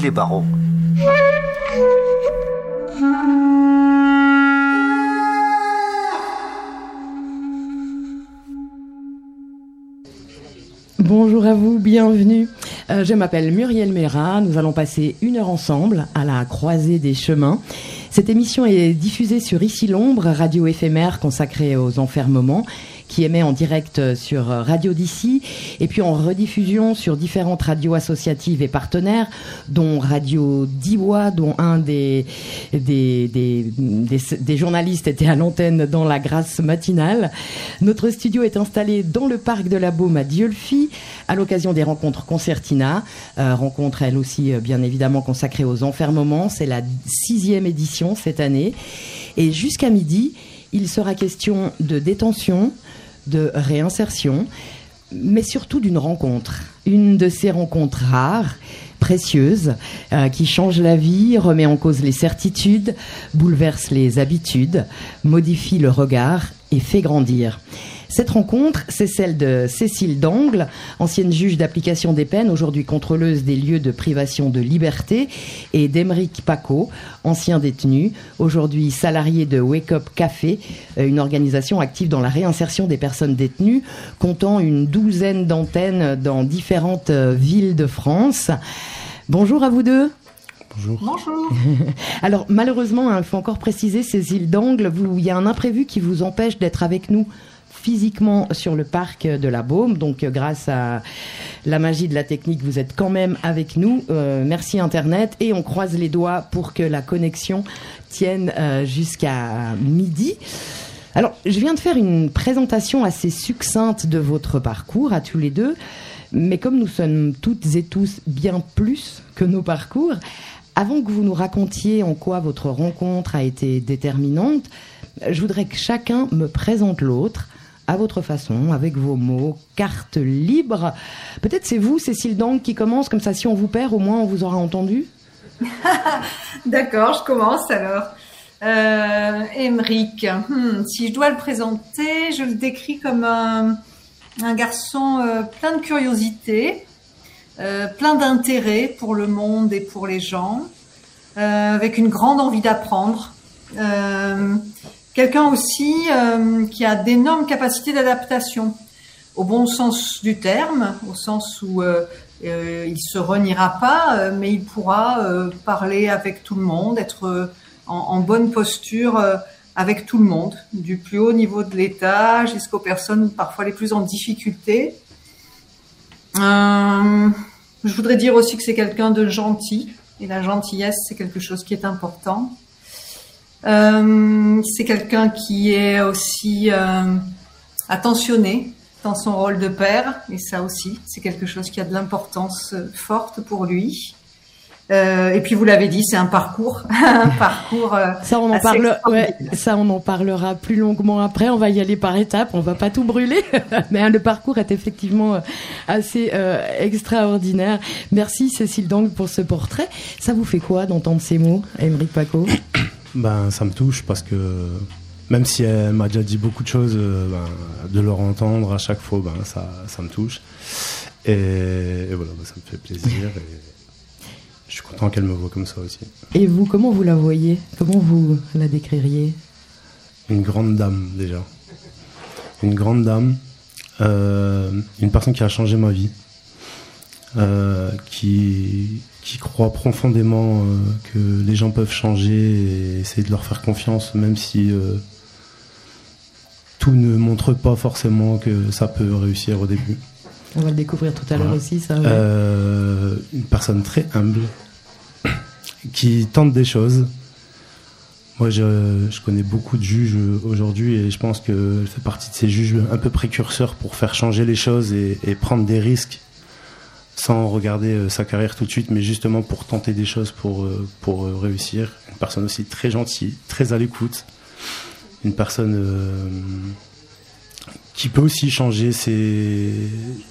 les barreaux. Bonjour à vous, bienvenue. Je m'appelle Muriel Méra, nous allons passer 1 heure ensemble à la croisée des chemins. Cette émission est diffusée sur Ici l'Ombre, radio éphémère consacrée aux enfermements, qui émet en direct sur Radio d'ici et puis en rediffusion sur différentes radios associatives et partenaires, dont Radio Diwa, dont un des journalistes était à l'antenne dans la Grâce matinale. Notre studio est installé dans le parc de la Baume à Dieulefit à l'occasion des rencontres Concertina, rencontre elle aussi bien évidemment consacrée aux enfermements. C'est la 6e édition cette année et jusqu'à midi, il sera question de détention, de réinsertion, mais surtout d'une rencontre. Une de ces rencontres rares, précieuses, qui change la vie, remet en cause les certitudes, bouleverse les habitudes, modifie le regard et fait grandir. Cette rencontre, c'est celle de Cécile Dangle, ancienne juge d'application des peines, aujourd'hui contrôleuse des lieux de privation de liberté, et d'Émeric Paco, ancien détenu, aujourd'hui salarié de Wake Up Café, une organisation active dans la réinsertion des personnes détenues, comptant une 12aine d'antennes dans différentes villes de France. Bonjour à vous deux. Bonjour. Bonjour. Alors malheureusement, il faut encore préciser, Cécile Dangle, il y a un imprévu qui vous empêche d'être avec nous physiquement sur le parc de la Baume, donc grâce à la magie de la technique, vous êtes quand même avec nous. Merci Internet, et on croise les doigts pour que la connexion tienne jusqu'à midi. Alors, je viens de faire une présentation assez succincte de votre parcours à tous les deux, mais comme nous sommes toutes et tous bien plus que nos parcours, avant que vous nous racontiez en quoi votre rencontre a été déterminante, je voudrais que chacun me présente l'autre à votre façon, avec vos mots, carte libre. Peut-être c'est vous, Cécile Dangle, qui commence, comme ça si on vous perd, au moins on vous aura entendu. D'accord, je commence alors. Émeric, si je dois le présenter, je le décris comme un garçon plein de curiosité, plein d'intérêt pour le monde et pour les gens, avec une grande envie d'apprendre. Quelqu'un aussi qui a d'énormes capacités d'adaptation, au bon sens du terme, au sens où il se reniera pas, mais il pourra parler avec tout le monde, être en bonne posture avec tout le monde, du plus haut niveau de l'État jusqu'aux personnes parfois les plus en difficulté. Je voudrais dire aussi que c'est quelqu'un de gentil, et la gentillesse, c'est quelque chose qui est important. C'est quelqu'un qui est aussi attentionné dans son rôle de père, et ça aussi, c'est quelque chose qui a de l'importance forte pour lui. Et puis vous l'avez dit, c'est un parcours, Ça on en parlera plus longuement après. On va y aller par étapes, on va pas tout brûler, mais le parcours est effectivement assez extraordinaire. Merci Cécile Dangle pour ce portrait. Ça vous fait quoi d'entendre ces mots, Émeric Paco? Ça me touche parce que même si elle m'a déjà dit beaucoup de choses, de leur entendre à chaque fois, ça me touche. Et voilà, ça me fait plaisir. Et je suis content qu'elle me voie comme ça aussi. Et vous, comment vous la voyez? Comment vous la décririez? Une grande dame, déjà. Une grande dame. Une personne qui a changé ma vie. Qui croit profondément que les gens peuvent changer et essayer de leur faire confiance, même si tout ne montre pas forcément que ça peut réussir au début. On va le découvrir tout à l'heure aussi, ça. Ouais. Une personne très humble, qui tente des choses. Moi, je connais beaucoup de juges aujourd'hui et je pense qu'elle fait partie de ces juges un peu précurseurs pour faire changer les choses et prendre des risques sans regarder sa carrière tout de suite, mais justement pour tenter des choses pour réussir. Une personne aussi très gentille, très à l'écoute. Une personne qui peut aussi changer ses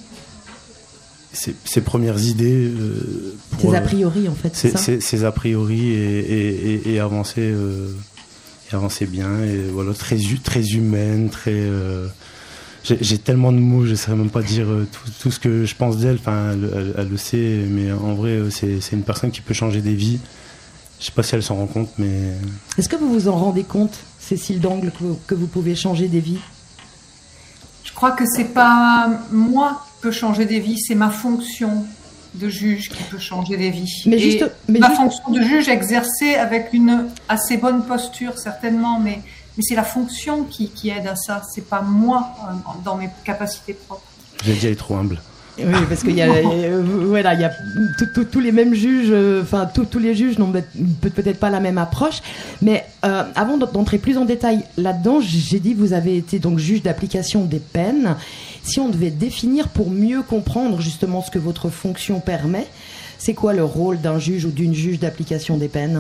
premières idées. Ses a priori, en fait, c'est ça. Ses a priori et avancer bien. Et voilà, très humaine, J'ai tellement de mots, je ne saurais même pas dire tout ce que je pense d'elle. Enfin, elle le sait, mais en vrai, c'est une personne qui peut changer des vies. Je ne sais pas si elle s'en rend compte, mais... Est-ce que vous vous en rendez compte, Cécile Dangle, que vous pouvez changer des vies ? Je crois que c'est pas moi qui peux changer des vies, c'est ma fonction de juge qui peut changer des vies. Ma fonction de juge exercée avec une assez bonne posture, certainement, mais c'est la fonction qui aide à ça. C'est pas moi dans mes capacités propres. J'ai dit, elle est trop humble. Oui, parce qu'il y a, voilà, il y a tous les mêmes juges, enfin tous les juges n'ont peut-être pas la même approche. Mais avant d'entrer plus en détail là-dedans, j'ai dit que vous avez été donc juge d'application des peines. Si on devait définir pour mieux comprendre justement ce que votre fonction permet, c'est quoi le rôle d'un juge ou d'une juge d'application des peines ?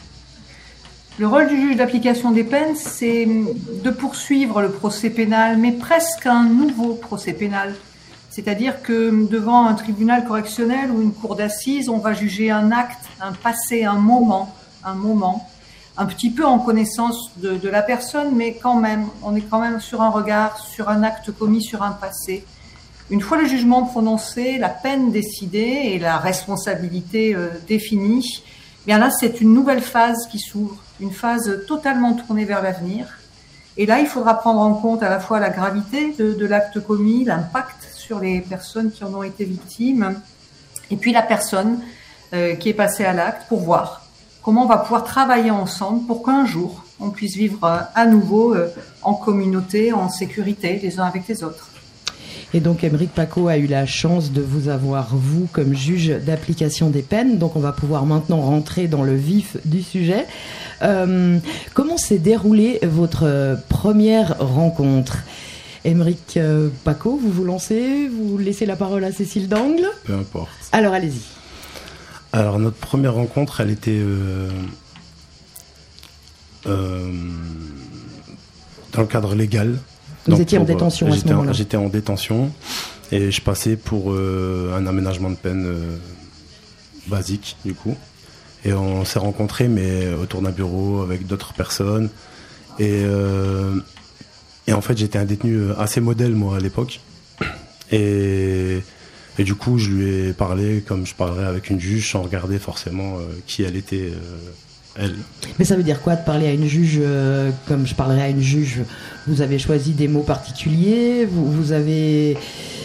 Le rôle du juge d'application des peines, c'est de poursuivre le procès pénal, mais presque un nouveau procès pénal. C'est-à-dire que devant un tribunal correctionnel ou une cour d'assises, on va juger un acte, un passé, un moment, un petit peu en connaissance de la personne, mais quand même, on est quand même sur un regard, sur un acte commis, sur un passé. Une fois le jugement prononcé, la peine décidée et la responsabilité définie, bien là, c'est une nouvelle phase qui s'ouvre, une phase totalement tournée vers l'avenir. Et là, il faudra prendre en compte à la fois la gravité de l'acte commis, l'impact sur les personnes qui en ont été victimes, et puis la personne qui est passée à l'acte pour voir comment on va pouvoir travailler ensemble pour qu'un jour, on puisse vivre à nouveau en communauté, en sécurité, les uns avec les autres. Et donc, Aymeric Pacot a eu la chance de vous avoir, vous, comme juge d'application des peines. Donc, on va pouvoir maintenant rentrer dans le vif du sujet. Comment s'est déroulée votre première rencontre ? Aymeric Pacot, vous vous lancez ? Vous laissez la parole à Cécile Dangle ? Peu importe. Alors, allez-y. Alors, notre première rencontre, elle était dans le cadre légal. Vous étiez en détention à ce moment-là ? J'étais en détention et je passais pour un aménagement de peine basique, du coup. Et on s'est rencontrés, mais autour d'un bureau avec d'autres personnes. Et en fait, j'étais un détenu assez modèle, moi, à l'époque. Et du coup, je lui ai parlé comme je parlerais avec une juge, sans regarder forcément qui elle était, elle. Mais ça veut dire quoi de parler à une juge comme je parlerais à une juge ? Vous avez choisi des mots particuliers ? Vous avez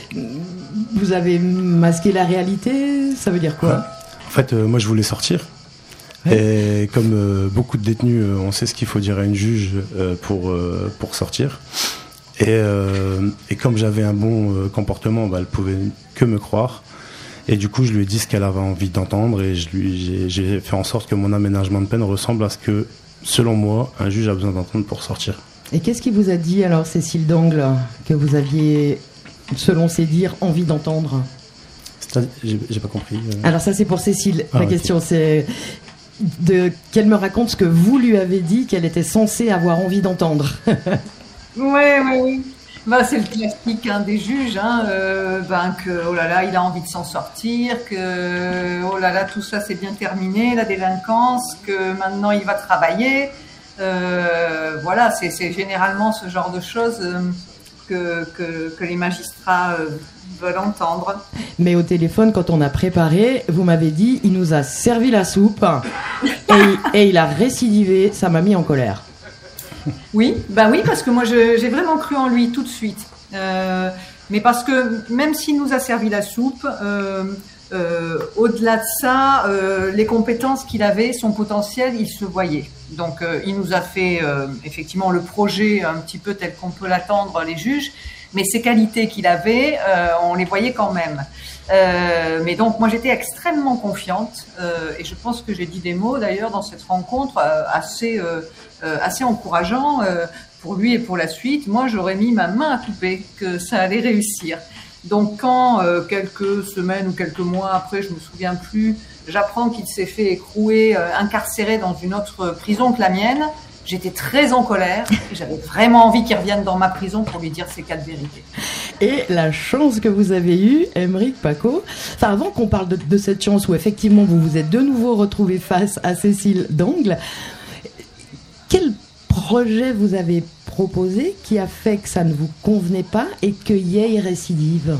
masqué la réalité ? Ça veut dire quoi ? Ouais. En fait, moi, je voulais sortir. Ouais. Et comme beaucoup de détenus, on sait ce qu'il faut dire à une juge pour sortir. Et comme j'avais un bon comportement, elle pouvait que me croire. Et du coup, je lui ai dit ce qu'elle avait envie d'entendre et j'ai fait en sorte que mon aménagement de peine ressemble à ce que, selon moi, un juge a besoin d'entendre pour sortir. Et qu'est-ce qui vous a dit alors, Cécile Dangle, que vous aviez, selon ses dires, envie d'entendre ? J'ai pas compris. Alors ça, c'est pour Cécile. La question, c'est qu'elle me raconte ce que vous lui avez dit qu'elle était censée avoir envie d'entendre. Oui. C'est le classique des juges, que oh là là, il a envie de s'en sortir, que oh là là, tout ça c'est bien terminé, la délinquance, que maintenant il va travailler. Voilà, c'est généralement ce genre de choses que les magistrats veulent entendre. Mais au téléphone, quand on a préparé, vous m'avez dit, il nous a servi la soupe et il a récidivé, ça m'a mis en colère. Oui, parce que moi j'ai vraiment cru en lui tout de suite. Mais parce que même s'il nous a servi la soupe, au-delà de ça, les compétences qu'il avait, son potentiel, il se voyait. Donc il nous a fait effectivement le projet un petit peu tel qu'on peut l'attendre les juges, mais ses qualités qu'il avait, on les voyait quand même. Mais donc moi j'étais extrêmement confiante et je pense que j'ai dit des mots d'ailleurs dans cette rencontre assez encourageants pour lui et pour la suite. Moi j'aurais mis ma main à couper que ça allait réussir. Donc quand quelques semaines ou quelques mois après, je me souviens plus, j'apprends qu'il s'est fait écrouer, incarcéré dans une autre prison que la mienne, j'étais très en colère et j'avais vraiment envie qu'il revienne dans ma prison pour lui dire ses 4 vérités. Et la chance que vous avez eue, Aymeric Pacot, avant qu'on parle de cette chance où effectivement vous vous êtes de nouveau retrouvé face à Cécile Dangle, quel projet vous avez proposé qui a fait que ça ne vous convenait pas et qu'il y ait récidive?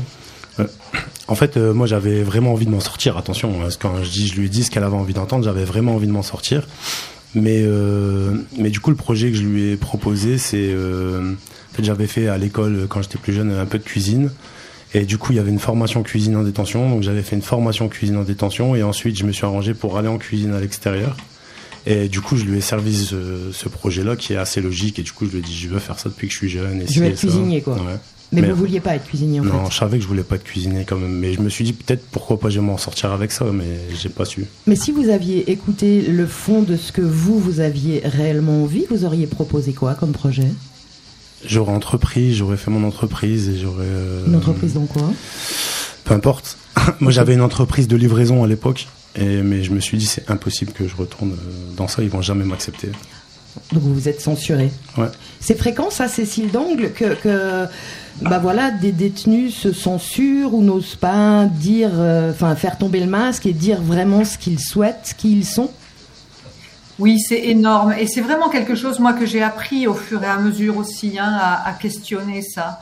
En fait, moi, j'avais vraiment envie de m'en sortir. Attention, parce que quand je lui ai dit ce qu'elle avait envie d'entendre, j'avais vraiment envie de m'en sortir. Mais du coup, le projet que je lui ai proposé, c'est... en fait, j'avais fait à l'école, quand j'étais plus jeune, un peu de cuisine. Et du coup, il y avait une formation cuisine en détention. Donc, j'avais fait une formation cuisine en détention. Et ensuite, je me suis arrangé pour aller en cuisine à l'extérieur. Et du coup, je lui ai servi ce projet-là qui est assez logique. Et du coup, je lui ai dit, je veux faire ça depuis que je suis jeune. Et je veux être cuisinier, quoi. Ouais. Mais vous vouliez pas être cuisinier, en fait. Non, je savais que je voulais pas être cuisinier quand même. Mais je me suis dit, peut-être, pourquoi pas je vais m'en sortir avec ça. Mais j'ai pas su. Mais si vous aviez écouté le fond de ce que vous aviez réellement envie, vous auriez proposé quoi comme projet? J'aurais entrepris, j'aurais fait mon entreprise et j'aurais... Une entreprise dans quoi? Peu importe. Moi, j'avais une entreprise de livraison à l'époque, mais je me suis dit, c'est impossible que je retourne dans ça, ils vont jamais m'accepter. Donc vous vous êtes censuré. Ouais. C'est fréquent, ça, Cécile d'Angle, que des détenus se censurent ou n'osent pas dire, faire tomber le masque et dire vraiment ce qu'ils souhaitent, qui ils sont? Oui, c'est énorme. Et c'est vraiment quelque chose, moi, que j'ai appris au fur et à mesure aussi, à questionner ça.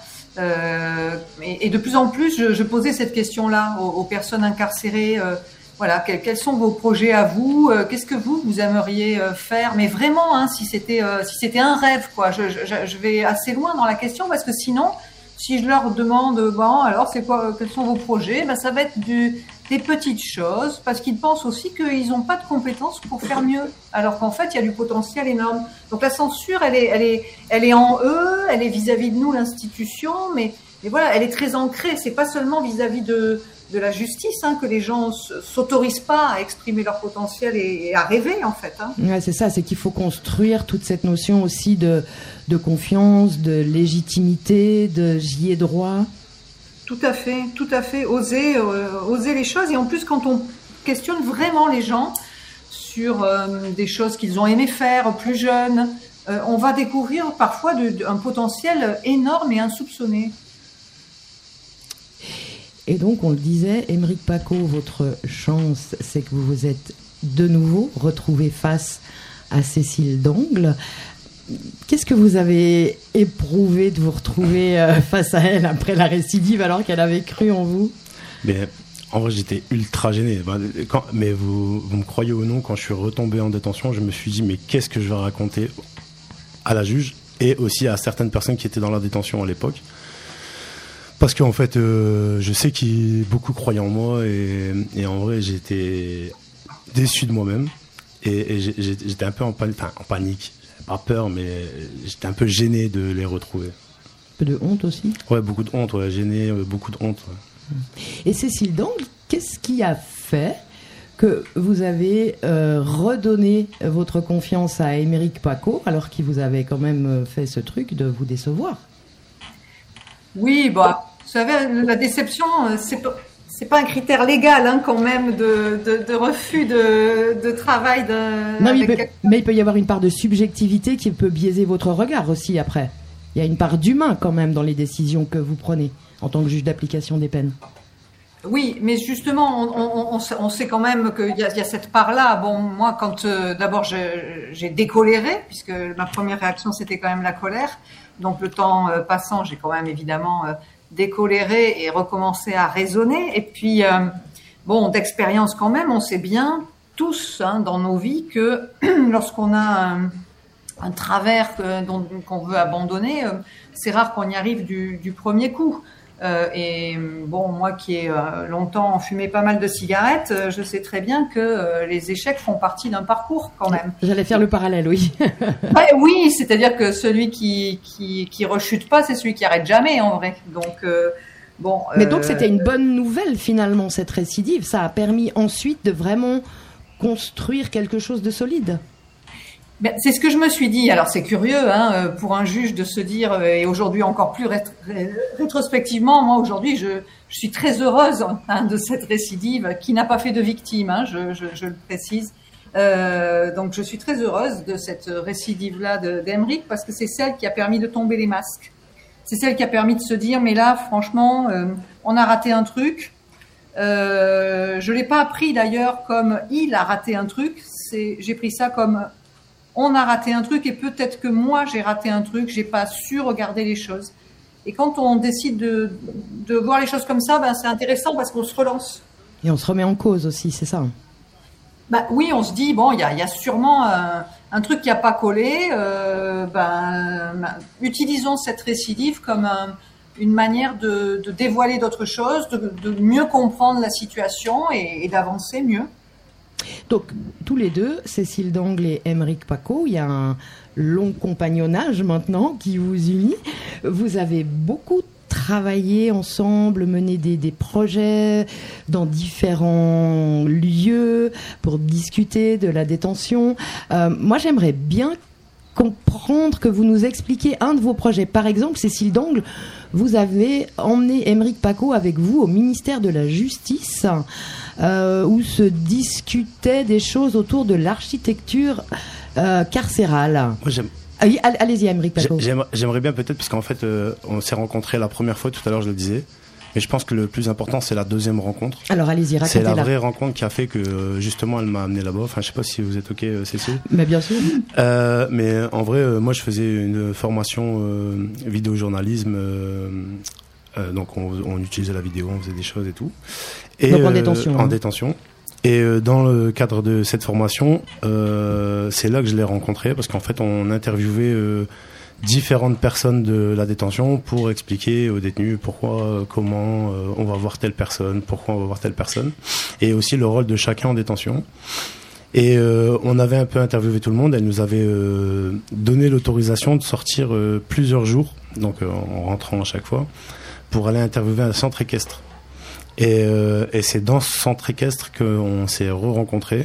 Et de plus en plus, je posais cette question-là aux personnes incarcérées. Voilà, quels sont vos projets à vous? Qu'est-ce que vous aimeriez faire? Mais vraiment, si c'était un rêve, quoi. Je vais assez loin dans la question parce que sinon, si je leur demande, alors c'est quoi? Quels sont vos projets? Ça va être des petites choses, parce qu'ils pensent aussi qu'ils n'ont pas de compétences pour faire mieux, alors qu'en fait, il y a du potentiel énorme. Donc la censure, elle est en eux, elle est vis-à-vis de nous, l'institution, mais voilà, elle est très ancrée. C'est pas seulement vis-à-vis de la justice que les gens s'autorisent pas à exprimer leur potentiel et à rêver, en fait. Ouais, c'est ça, c'est qu'il faut construire toute cette notion aussi de confiance, de légitimité, de j'y ai droit. Tout à fait. Oser les choses. Et en plus, quand on questionne vraiment les gens sur des choses qu'ils ont aimé faire plus jeunes, on va découvrir parfois un potentiel énorme et insoupçonné. Et donc, on le disait, Aymeric Pacot, votre chance, c'est que vous vous êtes de nouveau retrouvé face à Cécile d'Angle. Qu'est-ce que vous avez éprouvé de vous retrouver face à elle après la récidive alors qu'elle avait cru en vous? En vrai, j'étais ultra gêné. Mais vous me croyez ou non, quand je suis retombé en détention, je me suis dit, mais qu'est-ce que je vais raconter à la juge et aussi à certaines personnes qui étaient dans la détention à l'époque? Parce qu'en fait, je sais qu'ils beaucoup croyaient en moi et en vrai, j'étais déçu de moi-même et j'étais un peu en panique. Pas peur, mais j'étais un peu gêné de les retrouver. Un peu de honte aussi? Ouais, beaucoup de honte, gêné, beaucoup de honte. Ouais. Et Cécile d'Angle, qu'est-ce qui a fait que vous avez redonné votre confiance à Aymeric Pacot alors qu'il vous avait quand même fait ce truc de vous décevoir? Oui, vous savez, la déception, c'est pas un critère légal quand même de refus de travail. Non, mais il peut y avoir une part de subjectivité qui peut biaiser votre regard aussi après. Il y a une part d'humain quand même dans les décisions que vous prenez en tant que juge d'application des peines. Oui, mais justement, on sait quand même qu'il y a cette part-là. Bon, moi, quand d'abord j'ai décoléré, puisque ma première réaction c'était quand même la colère. Donc le temps passant, j'ai quand même évidemment décoléré et recommencé à raisonner. Et puis, d'expérience quand même, on sait bien tous dans nos vies que lorsqu'on a un travers qu'on veut abandonner, c'est rare qu'on y arrive du premier coup. Moi qui ai longtemps fumé pas mal de cigarettes, je sais très bien que les échecs font partie d'un parcours quand même. J'allais faire le parallèle, oui. Oui, c'est-à-dire que celui qui rechute pas, c'est celui qui arrête jamais en vrai. Donc Mais donc c'était une bonne nouvelle finalement cette récidive. Ça a permis ensuite de vraiment construire quelque chose de solide. C'est ce que je me suis dit. Alors c'est curieux pour un juge de se dire, et aujourd'hui encore plus rétrospectivement, moi aujourd'hui je suis très heureuse de cette récidive qui n'a pas fait de victime, je le précise. Donc je suis très heureuse de cette récidive-là d'Aymeric parce que c'est celle qui a permis de tomber les masques. C'est celle qui a permis de se dire, mais là franchement, on a raté un truc. Je l'ai pas pris d'ailleurs comme il a raté un truc. J'ai pris ça comme on a raté un truc et peut-être que moi j'ai raté un truc, j'ai pas su regarder les choses. Et quand on décide de voir les choses comme ça, c'est intéressant parce qu'on se relance. Et on se remet en cause aussi, c'est ça? Oui, on se dit, bon, il y a sûrement un truc qui a pas collé. Utilisons cette récidive comme une manière de dévoiler d'autres choses, de mieux comprendre la situation et d'avancer mieux. Donc, tous les deux, Cécile Dangle et Aymeric Pacot, il y a un long compagnonnage maintenant qui vous unit. Vous avez beaucoup travaillé ensemble, mené des projets dans différents lieux pour discuter de la détention. Moi, j'aimerais bien comprendre que vous nous expliquiez un de vos projets. Par exemple, Cécile Dangle, vous avez emmené Aymeric Pacot avec vous au ministère de la Justice, où se discutaient des choses autour de l'architecture carcérale. Moi, allez-y, Aymeric Pacot. J'aimerais bien peut-être, parce qu'en fait, on s'est rencontrés la première fois, tout à l'heure je le disais, mais je pense que le plus important, c'est la deuxième rencontre. Alors allez-y, racontez-la. C'est la vraie rencontre qui a fait que, justement, elle m'a amené là-bas. Enfin, je sais pas si vous êtes OK, Cécile. Mais bien sûr. Mais en vrai, moi, je faisais une formation vidéojournalisme. Donc, on utilisait la vidéo, on faisait des choses et tout. Et, donc en détention. En détention. Et dans le cadre de cette formation, c'est là que je l'ai rencontré, parce qu'en fait, on interviewait différentes personnes de la détention pour expliquer aux détenus pourquoi, comment on va voir telle personne, pourquoi on va voir telle personne, et aussi le rôle de chacun en détention. Et on avait un peu interviewé tout le monde. Elle nous avait donné l'autorisation de sortir plusieurs jours, donc en rentrant à chaque fois, pour aller interviewer un centre équestre. Et c'est dans ce centre équestre qu'on s'est re-rencontrés.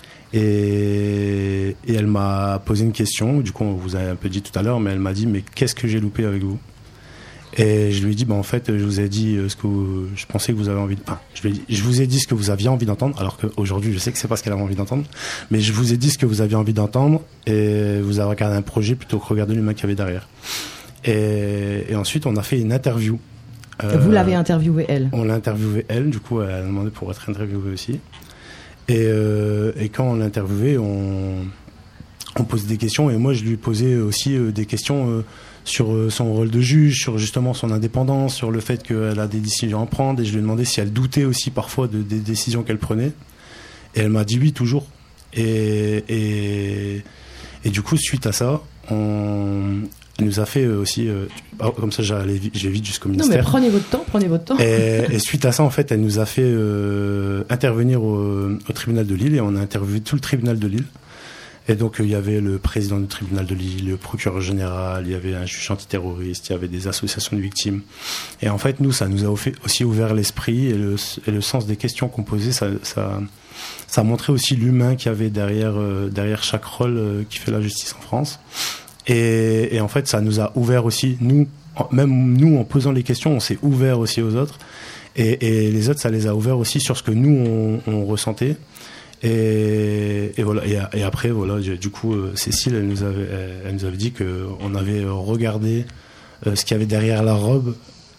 Et elle m'a posé une question. Du coup, on vous a un peu dit tout à l'heure, mais elle m'a dit, mais qu'est-ce que j'ai loupé avec vous? Et je lui ai dit, en fait, je vous ai dit ce que je pensais que vous avez envie de... Enfin, je vous ai dit ce que vous aviez envie d'entendre, alors qu'aujourd'hui, je sais que c'est pas ce qu'elle avait envie d'entendre, mais je vous ai dit ce que vous aviez envie d'entendre, et vous avez regardé un projet plutôt que regarder l'humain qu'il y avait derrière. Et ensuite, on a fait une interview. Vous l'avez interviewée, elle? On l'a interviewée, elle. Du coup, elle a demandé pour être interviewée aussi. Et quand on l'a interviewée, on posait des questions. Et moi, je lui posais aussi des questions sur son rôle de juge, sur justement son indépendance, sur le fait qu'elle a des décisions à prendre. Et je lui ai demandé si elle doutait aussi parfois des décisions qu'elle prenait. Et elle m'a dit oui, toujours. Et du coup, suite à ça, elle nous a fait aussi, comme ça j'ai vite jusqu'au ministère. Non mais prenez votre temps. Et suite à ça, en fait, elle nous a fait intervenir au tribunal de Lille, et on a interviewé tout le tribunal de Lille. Et donc il y avait le président du tribunal de Lille, le procureur général, il y avait un juge antiterroriste, il y avait des associations de victimes. Et en fait, nous, ça nous a aussi ouvert l'esprit et le sens des questions qu'on posait. Ça montrait aussi l'humain qu'il y avait derrière chaque rôle qui fait la justice en France. Et en fait, ça nous a ouvert aussi, même nous, en posant les questions, on s'est ouvert aussi aux autres. Et les autres, ça les a ouverts aussi sur ce que nous, on ressentait. Et voilà. Et après, voilà, du coup, Cécile, elle nous avait dit qu'on avait regardé ce qu'il y avait derrière la robe,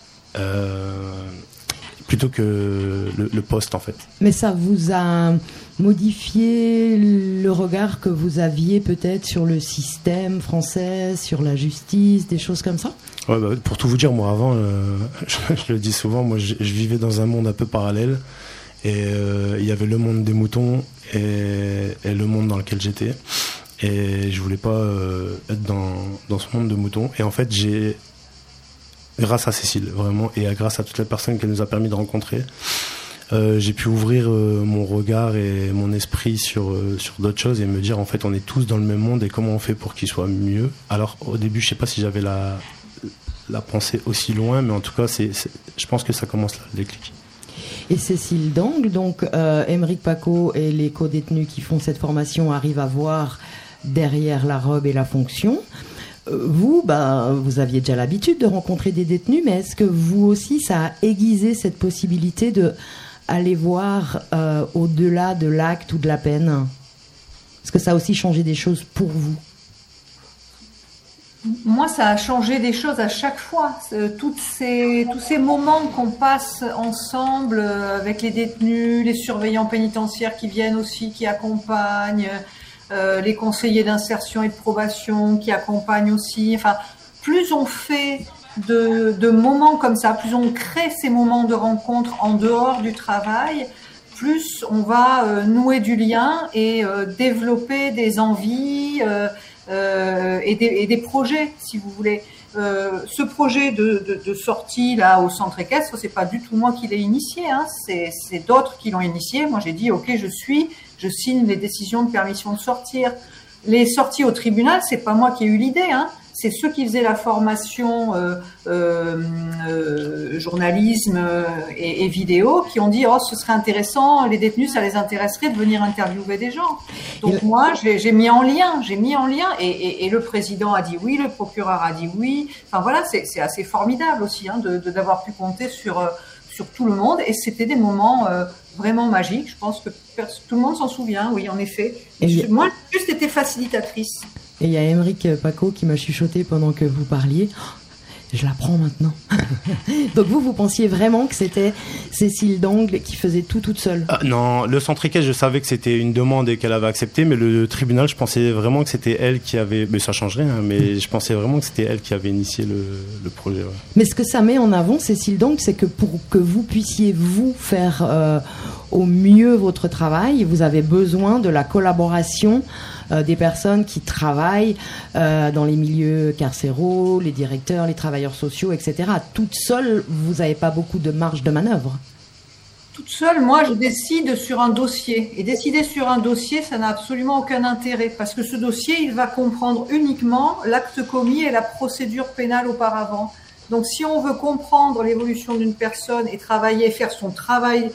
plutôt que le poste, en fait. Mais ça vous a modifié le regard que vous aviez peut-être sur le système français, sur la justice, des choses comme ça? Ouais, pour tout vous dire, moi avant, je le dis souvent, moi je vivais dans un monde un peu parallèle, et il y avait le monde des moutons et le monde dans lequel j'étais, et je voulais pas être dans ce monde de moutons. Et en fait, grâce à Cécile, vraiment, et grâce à toutes les personnes qu'elle nous a permis de rencontrer, j'ai pu ouvrir mon regard et mon esprit sur d'autres choses, et me dire, en fait, on est tous dans le même monde, et comment on fait pour qu'il soit mieux. Alors, au début, je sais pas si j'avais la pensée aussi loin, mais en tout cas, je pense que ça commence là, le déclic. Et Cécile Dangle, donc Aymeric Pacot et les co-détenus qui font cette formation arrivent à voir derrière la robe et la fonction. Vous aviez déjà l'habitude de rencontrer des détenus, mais est-ce que vous aussi, ça a aiguisé cette possibilité de aller voir au-delà de l'acte ou de la peine? Est-ce que ça a aussi changé des choses pour vous? Moi, ça a changé des choses à chaque fois. Tous ces moments qu'on passe ensemble avec les détenus, les surveillants pénitentiaires qui viennent aussi, qui accompagnent, les conseillers d'insertion et de probation qui accompagnent aussi. Enfin, plus on fait de moments comme ça, plus on crée ces moments de rencontre en dehors du travail, plus on va nouer du lien et développer des envies et des projets, si vous voulez. Ce projet de sortie là au centre équestre, c'est pas du tout moi qui l'ai initié, hein, c'est d'autres qui l'ont initié. Moi j'ai dit ok, je signe les décisions de permission de sortir. Les sorties au tribunal, c'est pas moi qui ai eu l'idée, hein. C'est ceux qui faisaient la formation journalisme et vidéo qui ont dit oh ce serait intéressant, les détenus ça les intéresserait de venir interviewer des gens. Donc moi j'ai mis en lien et le président a dit oui, le procureur a dit oui. Enfin voilà, c'est assez formidable aussi hein, d'avoir pu compter sur tout le monde et c'était des moments vraiment magiques. Je pense que tout le monde s'en souvient, oui en effet. Moi j'ai juste été facilitatrice. Et il y a Émeric Paco qui m'a chuchoté pendant que vous parliez. Je l'apprends maintenant. Donc vous pensiez vraiment que c'était Cécile Dangle qui faisait tout toute seule? Non, le centre équestre, je savais que c'était une demande et qu'elle avait accepté, mais le tribunal, je pensais vraiment que c'était elle qui avait... Mais ça change rien, mais je pensais vraiment que c'était elle qui avait initié le projet. Ouais. Mais ce que ça met en avant, Cécile Dangle, c'est que pour que vous puissiez vous faire au mieux votre travail, vous avez besoin de la collaboration des personnes qui travaillent dans les milieux carcéraux, les directeurs, les travailleurs sociaux, etc. Toute seule, vous n'avez pas beaucoup de marge de manœuvre. Toute seule, moi, je décide sur un dossier. Et décider sur un dossier, ça n'a absolument aucun intérêt. Parce que ce dossier, il va comprendre uniquement l'acte commis et la procédure pénale auparavant. Donc, si on veut comprendre l'évolution d'une personne et travailler, faire son travail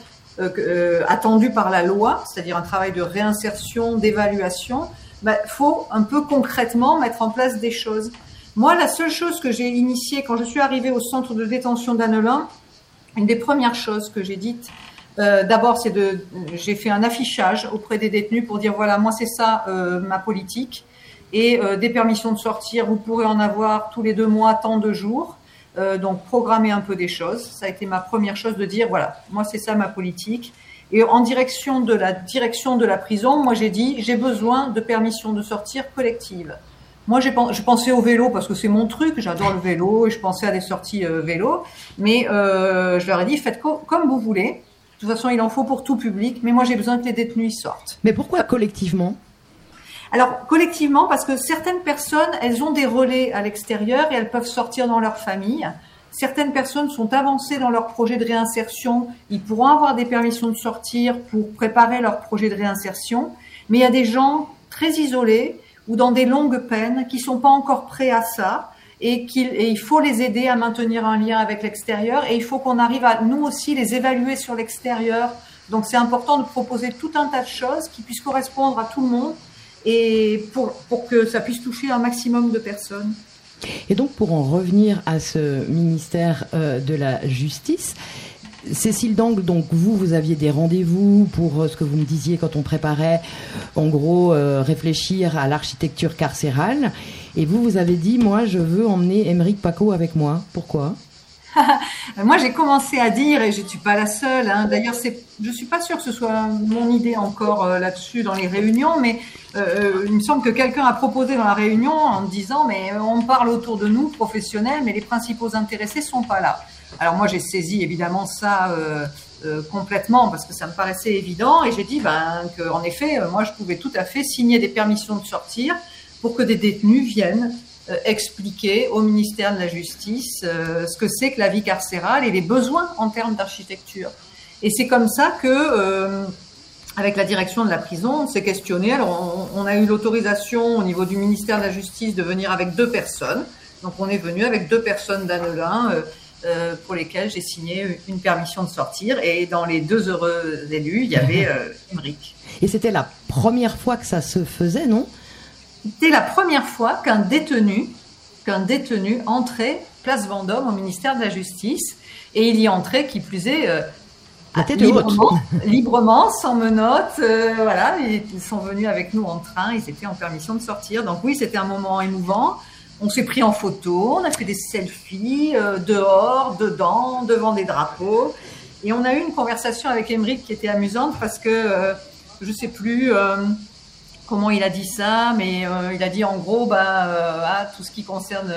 attendu par la loi, c'est-à-dire un travail de réinsertion, d'évaluation, faut un peu concrètement mettre en place des choses. Moi, la seule chose que j'ai initiée quand je suis arrivée au centre de détention d'Annelin, une des premières choses que j'ai dites, d'abord, j'ai fait un affichage auprès des détenus pour dire voilà, moi c'est ça ma politique et des permissions de sortir, vous pourrez en avoir tous les 2 mois, tant de jours. Donc programmer un peu des choses. Ça a été ma première chose de dire voilà, moi c'est ça ma politique. Et en direction de la prison, moi j'ai dit j'ai besoin de permission de sortir collective. Moi je pensais au vélo parce que c'est mon truc, j'adore le vélo et je pensais à des sorties vélo, mais je leur ai dit faites comme vous voulez. De toute façon il en faut pour tout public, mais moi j'ai besoin que les détenus y sortent. Mais pourquoi collectivement ? Alors, collectivement, parce que certaines personnes, elles ont des relais à l'extérieur et elles peuvent sortir dans leur famille. Certaines personnes sont avancées dans leur projet de réinsertion. Ils pourront avoir des permissions de sortir pour préparer leur projet de réinsertion. Mais il y a des gens très isolés ou dans des longues peines qui sont pas encore prêts à ça et il faut les aider à maintenir un lien avec l'extérieur et il faut qu'on arrive à, nous aussi, les évaluer sur l'extérieur. Donc, c'est important de proposer tout un tas de choses qui puissent correspondre à tout le monde et pour que ça puisse toucher un maximum de personnes. Et donc, pour en revenir à ce ministère de la Justice, Cécile Dangle, donc vous aviez des rendez-vous pour ce que vous me disiez quand on préparait, en gros, réfléchir à l'architecture carcérale. Et vous avez dit, moi, je veux emmener Émeric Paco avec moi. Pourquoi ? Moi, j'ai commencé à dire, et je ne suis pas la seule, hein, d'ailleurs, je ne suis pas sûre que ce soit mon idée encore là-dessus dans les réunions, mais il me semble que quelqu'un a proposé dans la réunion en me disant, mais on parle autour de nous, professionnels, mais les principaux intéressés ne sont pas là. Alors moi, j'ai saisi évidemment ça complètement parce que ça me paraissait évident, et j'ai dit qu'en effet, moi, je pouvais tout à fait signer des permissions de sortir pour que des détenus viennent expliquer au ministère de la Justice ce que c'est que la vie carcérale et les besoins en termes d'architecture. Et c'est comme ça que, avec la direction de la prison, on s'est questionné. Alors, on a eu l'autorisation au niveau du ministère de la Justice de venir avec 2 personnes. Donc, on est venu avec 2 personnes d'Annelin pour lesquelles j'ai signé une permission de sortir. Et dans les 2 heureux élus, il y avait Émeric. Et c'était la première fois que ça se faisait, non ? C'était la première fois qu'un détenu entrait place Vendôme au ministère de la Justice et il y entrait, qui plus est, librement, sans menottes. Voilà, ils sont venus avec nous en train, ils étaient en permission de sortir. Donc oui, c'était un moment émouvant. On s'est pris en photo, on a fait des selfies dehors, dedans, devant des drapeaux. Et on a eu une conversation avec Émeric qui était amusante parce que, je sais plus... comment il a dit ça, mais il a dit en gros, tout ce qui concerne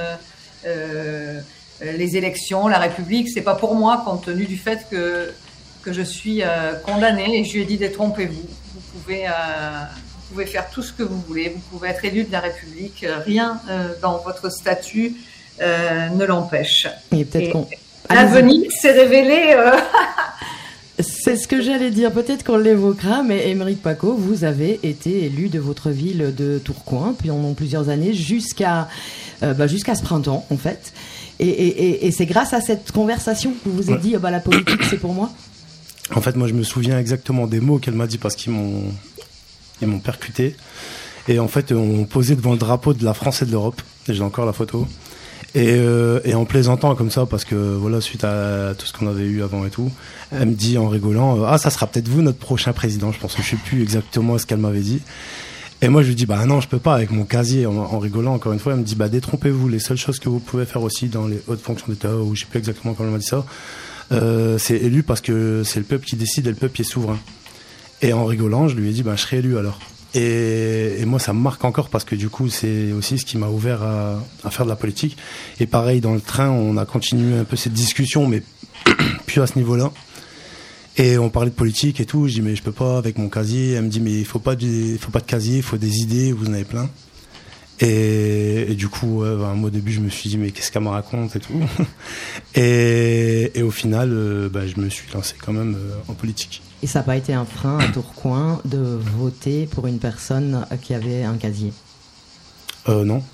les élections, la République, c'est pas pour moi, compte tenu du fait que je suis condamnée. Et je lui ai dit, détrompez-vous. Vous pouvez faire tout ce que vous voulez. Vous pouvez être élu de la République. Rien dans votre statut ne l'empêche. Et peut-être l'avenir s'est révélé. C'est ce que j'allais dire. Peut-être qu'on l'évoquera, mais Aymeric Pacot, vous avez été élu de votre ville de Tourcoing pendant plusieurs années jusqu'à ce printemps, en fait. Et c'est grâce à cette conversation que vous vous êtes dit, la politique, c'est pour moi. En fait, moi, je me souviens exactement des mots qu'elle m'a dit parce qu'ils m'ont percuté. Et en fait, on posait devant le drapeau de la France et de l'Europe. Et j'ai encore la photo. Et en plaisantant comme ça, parce que voilà, suite à tout ce qu'on avait eu avant et tout, elle me dit en rigolant, ça sera peut-être vous notre prochain président. Je pense que je sais plus exactement ce qu'elle m'avait dit. Et moi, je lui dis, non, je peux pas, avec mon casier, en rigolant encore une fois. Elle me dit, détrompez-vous, les seules choses que vous pouvez faire aussi dans les hautes fonctions d'État, ou je sais plus exactement comment elle m'a dit ça, c'est élu parce que c'est le peuple qui décide et le peuple qui est souverain. Et en rigolant, je lui ai dit, je serai élu alors. Et moi, ça me marque encore parce que du coup, c'est aussi ce qui m'a ouvert à faire de la politique. Et pareil, dans le train, on a continué un peu cette discussion, mais plus à ce niveau-là. Et on parlait de politique et tout. Je dis, mais je peux pas avec mon casier. Elle me dit, mais il faut pas de casier, il faut des idées, vous en avez plein. Et du coup, moi au début, je me suis dit, mais qu'est-ce qu'elle me raconte et tout. Et au final, je me suis lancé quand même en politique. Et ça n'a pas été un frein à Tourcoing de voter pour une personne qui avait un casier? Non.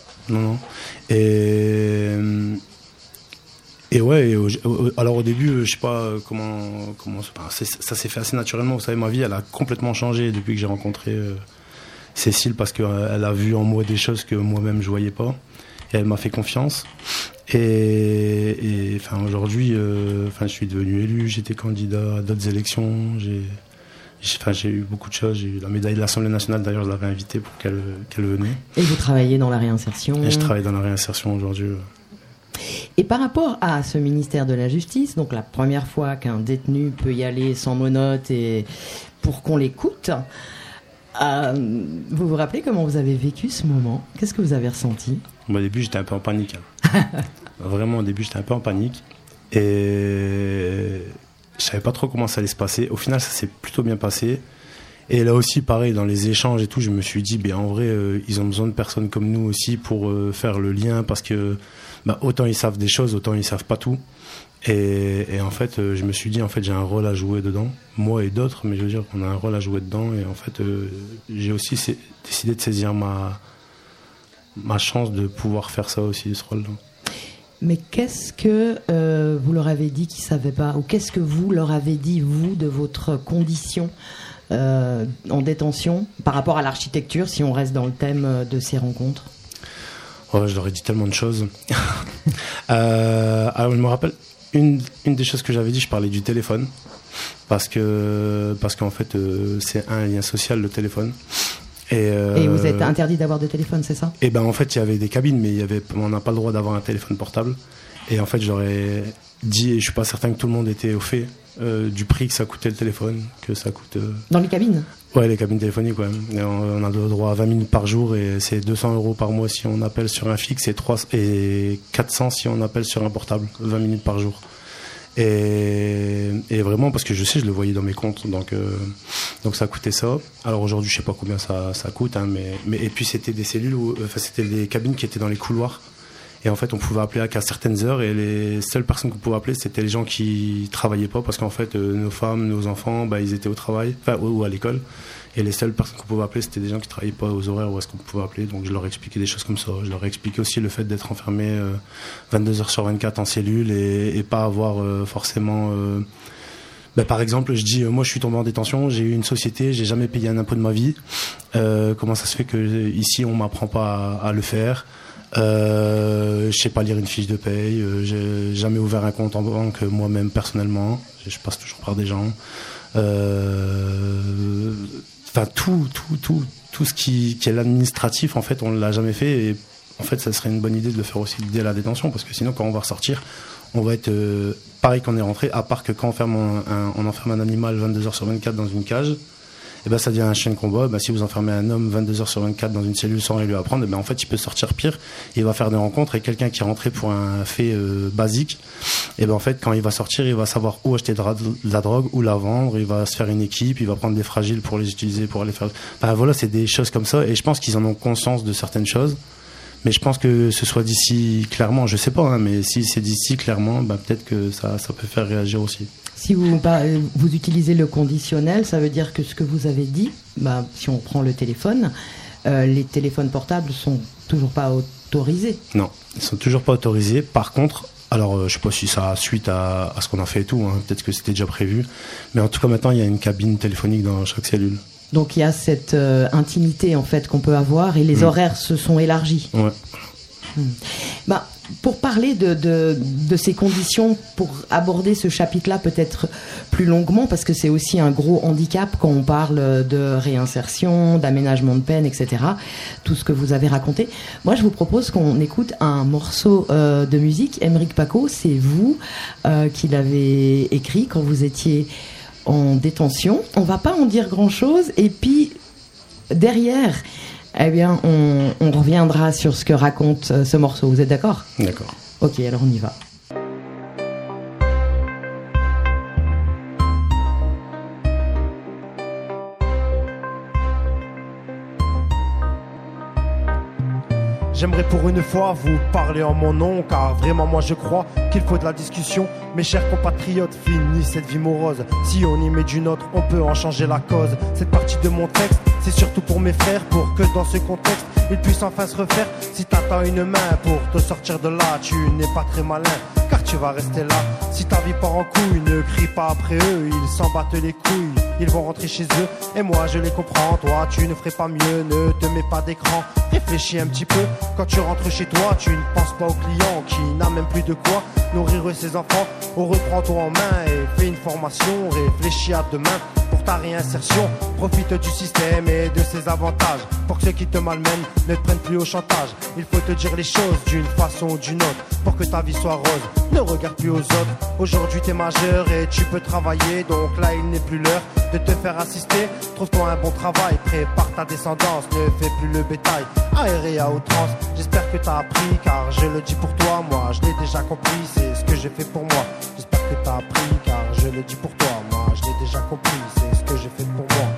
Alors au début, je sais pas comment ça s'est fait assez naturellement. Vous savez, ma vie, elle a complètement changé depuis que j'ai rencontré Cécile, parce qu'elle a vu en moi des choses que moi-même je voyais pas. Et elle m'a fait confiance. Et aujourd'hui, je suis devenu élu, j'étais candidat à d'autres élections, j'ai eu beaucoup de choses, j'ai eu la médaille de l'Assemblée nationale, d'ailleurs je l'avais invitée pour qu'elle venait. Et vous travaillez dans la réinsertion? Et je travaille dans la réinsertion aujourd'hui. Et par rapport à ce ministère de la Justice, donc la première fois qu'un détenu peut y aller sans menottes et pour qu'on l'écoute, vous vous rappelez comment vous avez vécu ce moment? Qu'est-ce que vous avez ressenti? Au début, j'étais un peu en panique. Vraiment, au début, j'étais un peu en panique. Et je savais pas trop comment ça allait se passer. Au final, ça s'est plutôt bien passé. Et là aussi, pareil, dans les échanges et tout, je me suis dit, en vrai, ils ont besoin de personnes comme nous aussi pour faire le lien, parce que autant ils savent des choses, autant ils savent pas tout. Et en fait, je me suis dit, j'ai un rôle à jouer dedans, moi et d'autres, mais je veux dire qu'on a un rôle à jouer dedans. Et en fait, j'ai aussi décidé de saisir ma chance de pouvoir faire ça aussi, ce rôle-là. Mais qu'est-ce que vous leur avez dit qu'ils ne savaient pas, ou qu'est-ce que vous leur avez dit, vous, de votre condition en détention par rapport à l'architecture, si on reste dans le thème de ces rencontres? Je leur ai dit tellement de choses. Alors, je me rappelle, une des choses que j'avais dit, je parlais du téléphone, parce qu'en fait, c'est un lien social, le téléphone. Et vous êtes interdit d'avoir de téléphone, c'est ça? Et en fait, il y avait des cabines, mais on n'a pas le droit d'avoir un téléphone portable. Et en fait, j'aurais dit, et je suis pas certain que tout le monde était au fait du prix que ça coûtait le téléphone, que ça coûte. Dans les cabines? Ouais, les cabines téléphoniques, ouais. Et on a le droit à 20 minutes par jour, et c'est 200 € par mois si on appelle sur un fixe, et 400 si on appelle sur un portable, 20 minutes par jour. Et vraiment, parce que je le voyais dans mes comptes, donc ça coûtait ça. Alors aujourd'hui, je sais pas combien ça coûte, mais et puis c'était des cellules c'était des cabines qui étaient dans les couloirs. Et en fait, on pouvait appeler qu'à certaines heures, et les seules personnes qu'on pouvait appeler, c'était les gens qui travaillaient pas, parce qu'en fait, nos femmes, nos enfants, ils étaient au travail, ou à l'école. Et les seules personnes qu'on pouvait appeler, c'était des gens qui travaillaient pas aux horaires où est-ce qu'on pouvait appeler. Donc je leur expliquais des choses comme ça. Je leur expliquais aussi le fait d'être enfermé 22 heures sur 24 en cellule, et pas avoir forcément... par exemple, je dis, moi je suis tombé en détention, j'ai eu une société, j'ai jamais payé un impôt de ma vie. Comment ça se fait que ici on m'apprend pas à le faire? Je sais pas lire une fiche de paye, j'ai jamais ouvert un compte en banque moi-même personnellement, je passe toujours par des gens. Tout ce qui est l'administratif, en fait, on l'a jamais fait, et en fait, ça serait une bonne idée de le faire aussi dès la détention, parce que sinon, quand on va ressortir, on va être pareil qu'on est rentré, à part que quand on enferme un animal 22 heures sur 24 dans une cage, et ben ça devient un chien de combat. Ben, si vous enfermez un homme 22 heures sur 24 dans une cellule sans rien lui apprendre, ben en fait il peut sortir pire, il va faire des rencontres, et quelqu'un qui est rentré pour un fait basique, et ben en fait quand il va sortir, il va savoir où acheter de la drogue, où la vendre, il va se faire une équipe, il va prendre des fragiles pour les utiliser, pour aller faire... Ben voilà, c'est des choses comme ça, et je pense qu'ils en ont conscience de certaines choses. Mais je pense que ce soit d'ici clairement, je sais pas, hein, mais si c'est d'ici clairement, ben peut-être que ça peut faire réagir aussi. Si vous utilisez le conditionnel, ça veut dire que ce que vous avez dit, si on prend le téléphone, les téléphones portables sont toujours pas autorisés. Non, ils sont toujours pas autorisés. Par contre, alors je sais pas si ça suite à ce qu'on a fait et tout, hein, peut-être que c'était déjà prévu, mais en tout cas maintenant il y a une cabine téléphonique dans chaque cellule. Donc il y a cette intimité en fait qu'on peut avoir, et les horaires se sont élargis. Ouais. Pour parler de ces conditions, pour aborder ce chapitre-là peut-être plus longuement, parce que c'est aussi un gros handicap quand on parle de réinsertion, d'aménagement de peine, etc. Tout ce que vous avez raconté. Moi, je vous propose qu'on écoute un morceau de musique. Aymeric Paco, c'est vous qui l'avez écrit quand vous étiez en détention. On va pas en dire grand-chose, et puis derrière... Eh bien, on reviendra sur ce que raconte ce morceau. Vous êtes d'accord ? D'accord. Ok, alors on y va. J'aimerais pour une fois vous parler en mon nom, car vraiment moi je crois qu'il faut de la discussion. Mes chers compatriotes, finis cette vie morose. Si on y met du nôtre, on peut en changer la cause. Cette partie de mon texte, c'est surtout pour mes frères, pour que dans ce contexte, ils puissent enfin se refaire. Si t'attends une main pour te sortir de là, tu n'es pas très malin, car tu vas rester là. Si ta vie part en couille, ne crie pas après eux, ils s'en battent les couilles, ils vont rentrer chez eux. Et moi je les comprends, toi tu ne ferais pas mieux, ne te mets pas d'écran, réfléchis un petit peu. Quand tu rentres chez toi, tu ne penses pas au client qui n'a même plus de quoi nourrir ses enfants. On reprend toi en main et fais une formation, réfléchis à demain pour ta réinsertion. Profite du système et de ses avantages, pour que ceux qui te malmènent ne te prennent plus au chantage. Il faut te dire les choses d'une façon ou d'une autre, pour que ta vie soit rose, ne regarde plus aux autres. Aujourd'hui t'es majeur et tu peux travailler, donc là il n'est plus l'heure de te faire assister. Trouve-toi un bon travail, prépare ta descendance, ne fais plus le bétail aéré à outrance. J'espère que t'as appris, car je le dis pour toi, moi je l'ai déjà compris, c'est ce que j'ai fait pour moi. J'espère que t'as appris, car je le dis pour toi, moi je l'ai déjà compris, c'est ce que j'ai fait pour moi.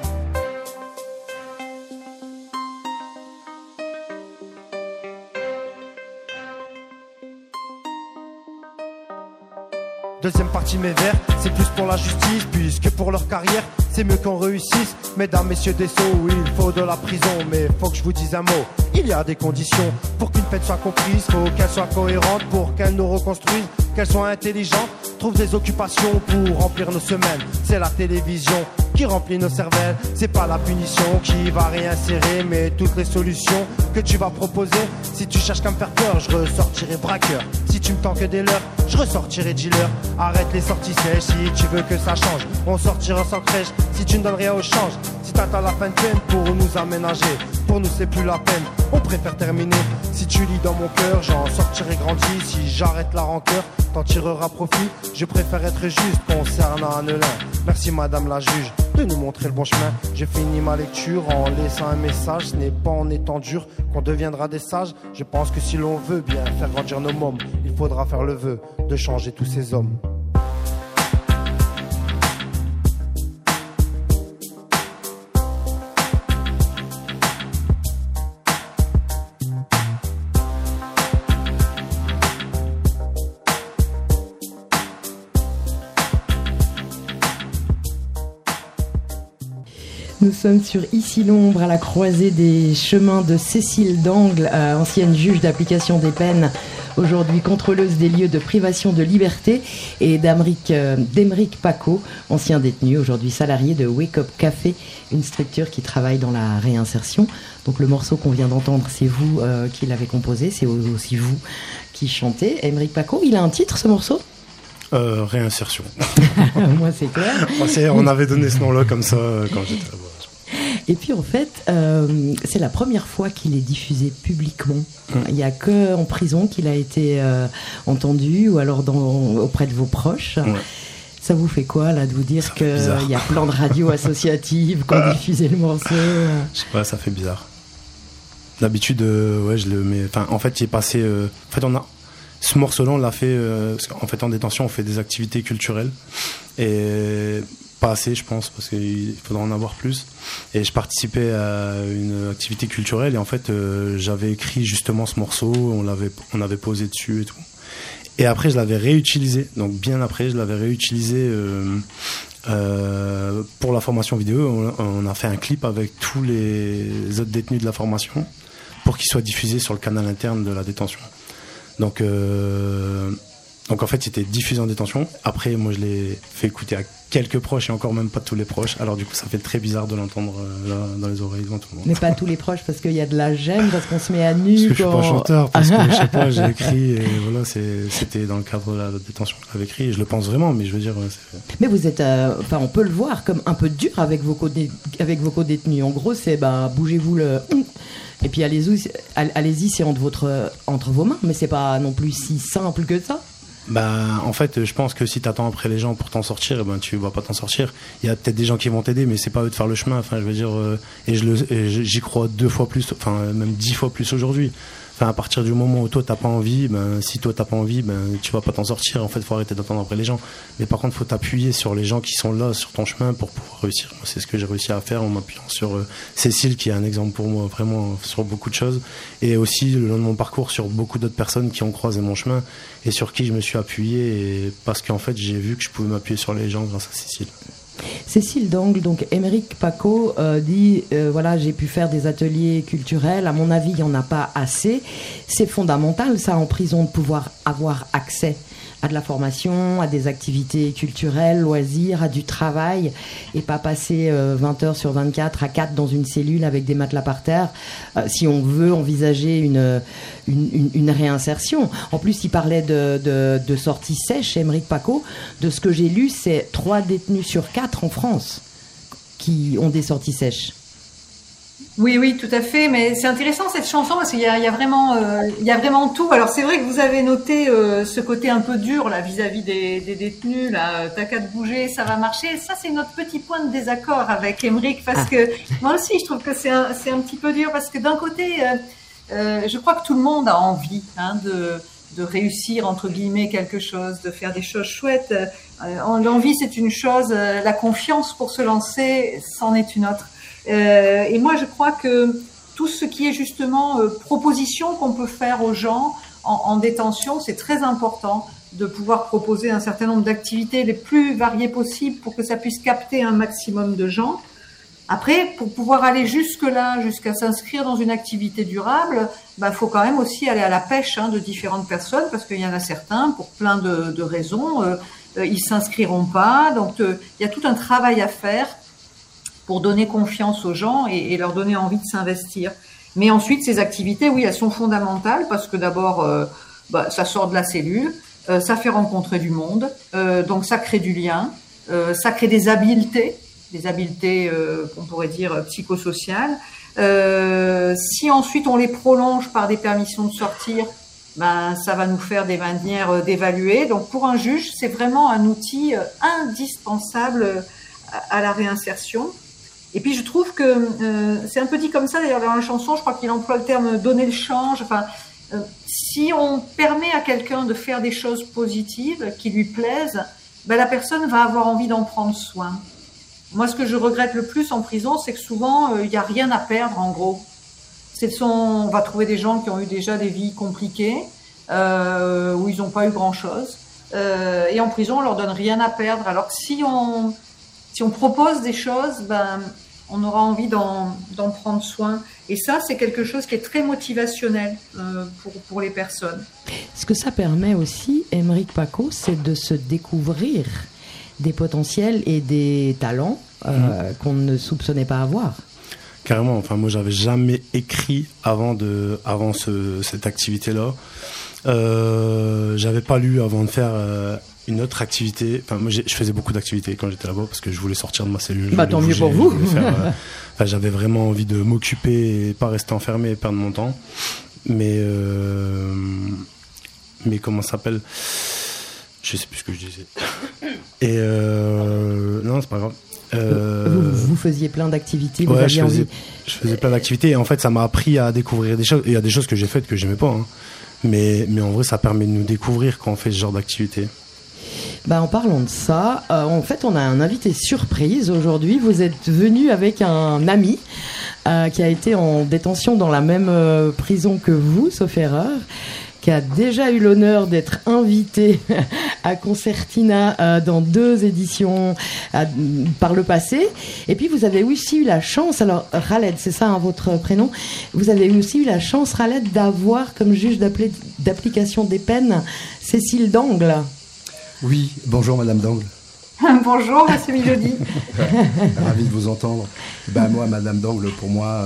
Deuxième partie mes vers, c'est plus pour la justice, puisque pour leur carrière, c'est mieux qu'on réussisse. Mesdames, messieurs des sceaux, il faut de la prison, mais faut que je vous dise un mot. Il y a des conditions pour qu'une peine soit comprise, faut qu'elle soit cohérente pour qu'elle nous reconstruise, qu'elle soit intelligente, trouve des occupations pour remplir nos semaines. C'est la télévision qui remplit nos cervelles, c'est pas la punition qui va réinsérer, mais toutes les solutions que tu vas proposer. Si tu cherches qu'à me faire peur, je ressortirai braqueur. Si tu me tends que des leurs, je ressortirai dealer. Arrête les sorties sèches si tu veux que ça change. On sortira sans crèche si tu ne donnes rien au change. Si t'attends la fin de peine pour nous aménager, pour nous c'est plus la peine, on préfère terminer. Si tu lis dans mon cœur, j'en sortirai grandi. Si j'arrête la rancœur, t'en tireras profit. Je préfère être juste concernant Annelin. Merci madame la juge de nous montrer le bon chemin. J'ai fini ma lecture en laissant un message. Ce n'est pas en étant dur qu'on deviendra des sages. Je pense que si l'on veut bien faire grandir nos mômes, il faudra faire le vœu de changer tous ces hommes. Nous sommes sur Ici l'ombre, à la croisée des chemins de Cécile d'Angle, ancienne juge d'application des peines, aujourd'hui contrôleuse des lieux de privation de liberté, et d'Aymeric Paco, ancien détenu, aujourd'hui salarié de Wake Up Café, une structure qui travaille dans la réinsertion. Donc le morceau qu'on vient d'entendre, c'est vous qui l'avez composé, c'est aussi vous qui chantez. Aymeric Paco, il a un titre ce morceau ? Réinsertion. Moi, c'est clair. On avait donné ce nom-là comme ça quand j'étais là-bas. Et puis en fait, c'est la première fois qu'il est diffusé publiquement. Il n'y a que en prison qu'il a été entendu, ou alors auprès de vos proches. Ouais. Ça vous fait quoi, là, de vous dire qu'il y a plein de radios associatives qui ont diffusé le morceau Je sais pas, ça fait bizarre. D'habitude, ouais, je le mets... Enfin, en fait, il est passé... En fait, ce morceau-là, on l'a fait... parce qu'en fait, en détention, on fait des activités culturelles. Et pas assez, je pense, parce qu'il faudra en avoir plus. Et je participais à une activité culturelle. Et en fait, j'avais écrit justement ce morceau. On avait posé dessus et tout. Et après, je l'avais réutilisé. Donc, bien après, je l'avais réutilisé pour la formation vidéo. On a fait un clip avec tous les autres détenus de la formation pour qu'il soit diffusé sur le canal interne de la détention. Donc en fait, c'était diffusé en détention. Après, moi, je l'ai fait écouter à quelques proches et encore même pas tous les proches. Alors du coup, ça fait très bizarre de l'entendre là, dans les oreilles devant tout le monde. Mais pas tous les proches parce qu'il y a de la gêne, parce qu'on se met à nu. Parce que je suis pas chanteur, parce que je sais pas, j'ai écrit et voilà, c'était dans le cadre de la détention que j'avais écrit. Et je le pense vraiment, mais je veux dire. Mais vous êtes, enfin, on peut le voir comme un peu dur avec vos co-détenus. En gros, c'est bougez-vous le. Et puis allez-y, c'est entre vos mains, mais c'est pas non plus si simple que ça. En fait, je pense que si t'attends après les gens pour t'en sortir, tu vas pas t'en sortir. Il y a peut-être des gens qui vont t'aider, mais c'est pas eux de faire le chemin. Enfin, je veux dire, j'y crois 2 fois plus, enfin même 10 fois plus aujourd'hui. Enfin, à partir du moment où toi t'as pas envie, si toi t'as pas envie, tu vas pas t'en sortir. En fait, faut arrêter d'attendre après les gens. Mais par contre, faut t'appuyer sur les gens qui sont là sur ton chemin pour pouvoir réussir. Moi, c'est ce que j'ai réussi à faire en m'appuyant sur Cécile, qui est un exemple pour moi vraiment sur beaucoup de choses, et aussi le long de mon parcours sur beaucoup d'autres personnes qui ont croisé mon chemin et sur qui je me suis appuyé, et parce qu'en fait, j'ai vu que je pouvais m'appuyer sur les gens grâce à Cécile. Cécile Dangle, donc Émeric Paco dit voilà, j'ai pu faire des ateliers culturels, à mon avis il n'y en a pas assez. C'est fondamental ça en prison de pouvoir avoir accès à de la formation, à des activités culturelles, loisirs, à du travail, et pas passer 20 heures sur 24 à 4 dans une cellule avec des matelas par terre, si on veut envisager une réinsertion. En plus, il parlait de sorties sèches, Émeric Paco. De ce que j'ai lu, c'est 3 détenus sur 4 en France qui ont des sorties sèches. Oui, tout à fait. Mais c'est intéressant cette chanson parce qu'il y a vraiment tout. Alors c'est vrai que vous avez noté ce côté un peu dur là vis-à-vis des détenus. Là, t'as qu'à te bouger, ça va marcher. Ça c'est notre petit point de désaccord avec Émeric parce que moi aussi je trouve que c'est un petit peu dur parce que d'un côté, je crois que tout le monde a envie de réussir entre guillemets quelque chose, de faire des choses chouettes. L'envie c'est une chose, la confiance pour se lancer, c'en est une autre. Et moi, je crois que tout ce qui est justement proposition qu'on peut faire aux gens en détention, c'est très important de pouvoir proposer un certain nombre d'activités les plus variées possibles pour que ça puisse capter un maximum de gens. Après, pour pouvoir aller jusque-là, jusqu'à s'inscrire dans une activité durable, faut quand même aussi aller à la pêche de différentes personnes parce qu'il y en a certains, pour plein de raisons, ils s'inscriront pas. Donc, il y a tout un travail à faire pour donner confiance aux gens et leur donner envie de s'investir. Mais ensuite, ces activités, oui, elles sont fondamentales parce que d'abord, ça sort de la cellule, ça fait rencontrer du monde, donc ça crée du lien, ça crée des habiletés qu'on pourrait dire psychosociales. Si ensuite on les prolonge par des permissions de sortir, ça va nous faire des manières d'évaluer. Donc pour un juge, c'est vraiment un outil indispensable à la réinsertion. Et puis je trouve que c'est un peu dit comme ça d'ailleurs dans la chanson, je crois qu'il emploie le terme donner le change. Enfin, si on permet à quelqu'un de faire des choses positives qui lui plaisent, la personne va avoir envie d'en prendre soin. Moi, ce que je regrette le plus en prison, c'est que souvent il y a rien à perdre en gros. On va trouver des gens qui ont eu déjà des vies compliquées, où ils n'ont pas eu grand chose, et en prison on leur donne rien à perdre. Alors que si on propose des choses, on aura envie d'en prendre soin. Et ça, c'est quelque chose qui est très motivationnel pour les personnes. Ce que ça permet aussi, Émeric Paco, c'est de se découvrir des potentiels et des talents qu'on ne soupçonnait pas avoir. Carrément. Enfin, moi, j'avais jamais écrit avant cette activité-là. J'avais pas lu avant de faire une autre activité. Enfin, moi, je faisais beaucoup d'activités quand j'étais là-bas parce que je voulais sortir de ma cellule. Tant mieux pour vous. J'avais vraiment envie de m'occuper et pas rester enfermé et perdre mon temps. Mais comment ça s'appelle ? Je sais plus ce que je disais. Et non, c'est pas grave. Vous faisiez plein d'activités, vous Ouais, aviez envie. je faisais plein d'activités et en fait ça m'a appris à découvrir des choses. Il y a des choses que j'ai faites que j'aimais pas, hein. Mais en vrai ça permet de nous découvrir quand on fait ce genre d'activité. En parlant de ça, en fait on a un invité surprise aujourd'hui. Vous êtes venu avec un ami qui a été en détention dans la même prison que vous, sauf erreur, qui a déjà eu l'honneur d'être invité à Concertina dans 2 éditions par le passé. Et puis vous avez aussi eu la chance, alors Khaled, c'est ça votre prénom, vous avez aussi eu la chance, Khaled, d'avoir comme juge d'application des peines Cécile Dangle. Oui, bonjour Madame Dangle. Bonjour, Monsieur Milodi. Ravi de vous entendre. Moi, Madame Dangle, pour moi,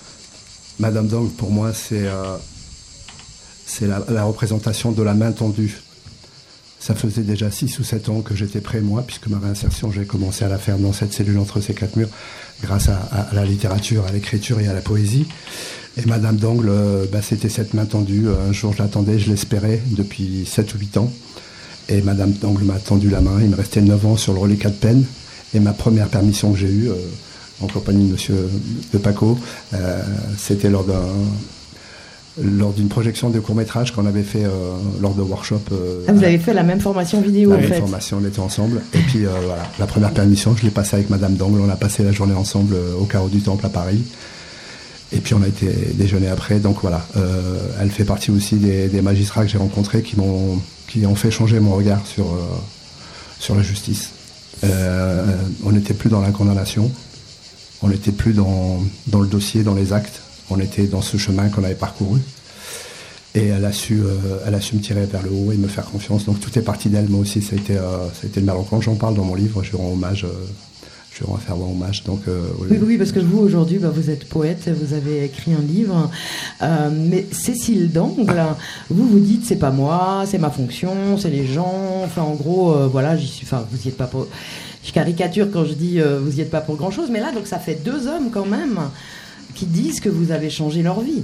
c'est la représentation de la main tendue. Ça faisait déjà 6 ou 7 ans que j'étais prêt, moi, puisque ma réinsertion, j'ai commencé à la faire dans cette cellule entre ces 4 murs, grâce à la littérature, à l'écriture et à la poésie. Et Madame Dangle, c'était cette main tendue. Un jour, je l'attendais, je l'espérais depuis 7 ou 8 ans. Et Madame Dangle m'a tendu la main. Il me restait 9 ans sur le reliquat de peine. Et ma première permission que j'ai eue, en compagnie de Monsieur de Paco, c'était lors d'une projection de court-métrage qu'on avait fait lors de workshop. Vous avez fait la même formation vidéo, en fait. La même formation, on était ensemble. Et puis, voilà, la première permission, je l'ai passée avec Madame Dangle. On a passé la journée ensemble au Carreau du Temple à Paris. Et puis, on a été déjeuner après. Donc, voilà. Elle fait partie aussi des magistrats que j'ai rencontrés qui ont fait changer mon regard sur la justice. On n'était plus dans la condamnation. On n'était plus dans le dossier, dans les actes. On était dans ce chemin qu'on avait parcouru. Et elle a su me tirer vers le haut et me faire confiance. Donc tout est parti d'elle. Moi aussi, ça a été le mal. Quand j'en parle dans mon livre, je lui rends hommage. Je vais faire hommage. Donc, oui, parce que vous, aujourd'hui, vous êtes poète, vous avez écrit un livre. Mais Cécile Dangle, vous dites, c'est pas moi, c'est ma fonction, c'est les gens. Enfin, en gros, voilà, vous y êtes pas pour... Je caricature quand je dis vous y êtes pas pour grand-chose. Mais là, donc, ça fait 2 hommes quand même qui disent que vous avez changé leur vie.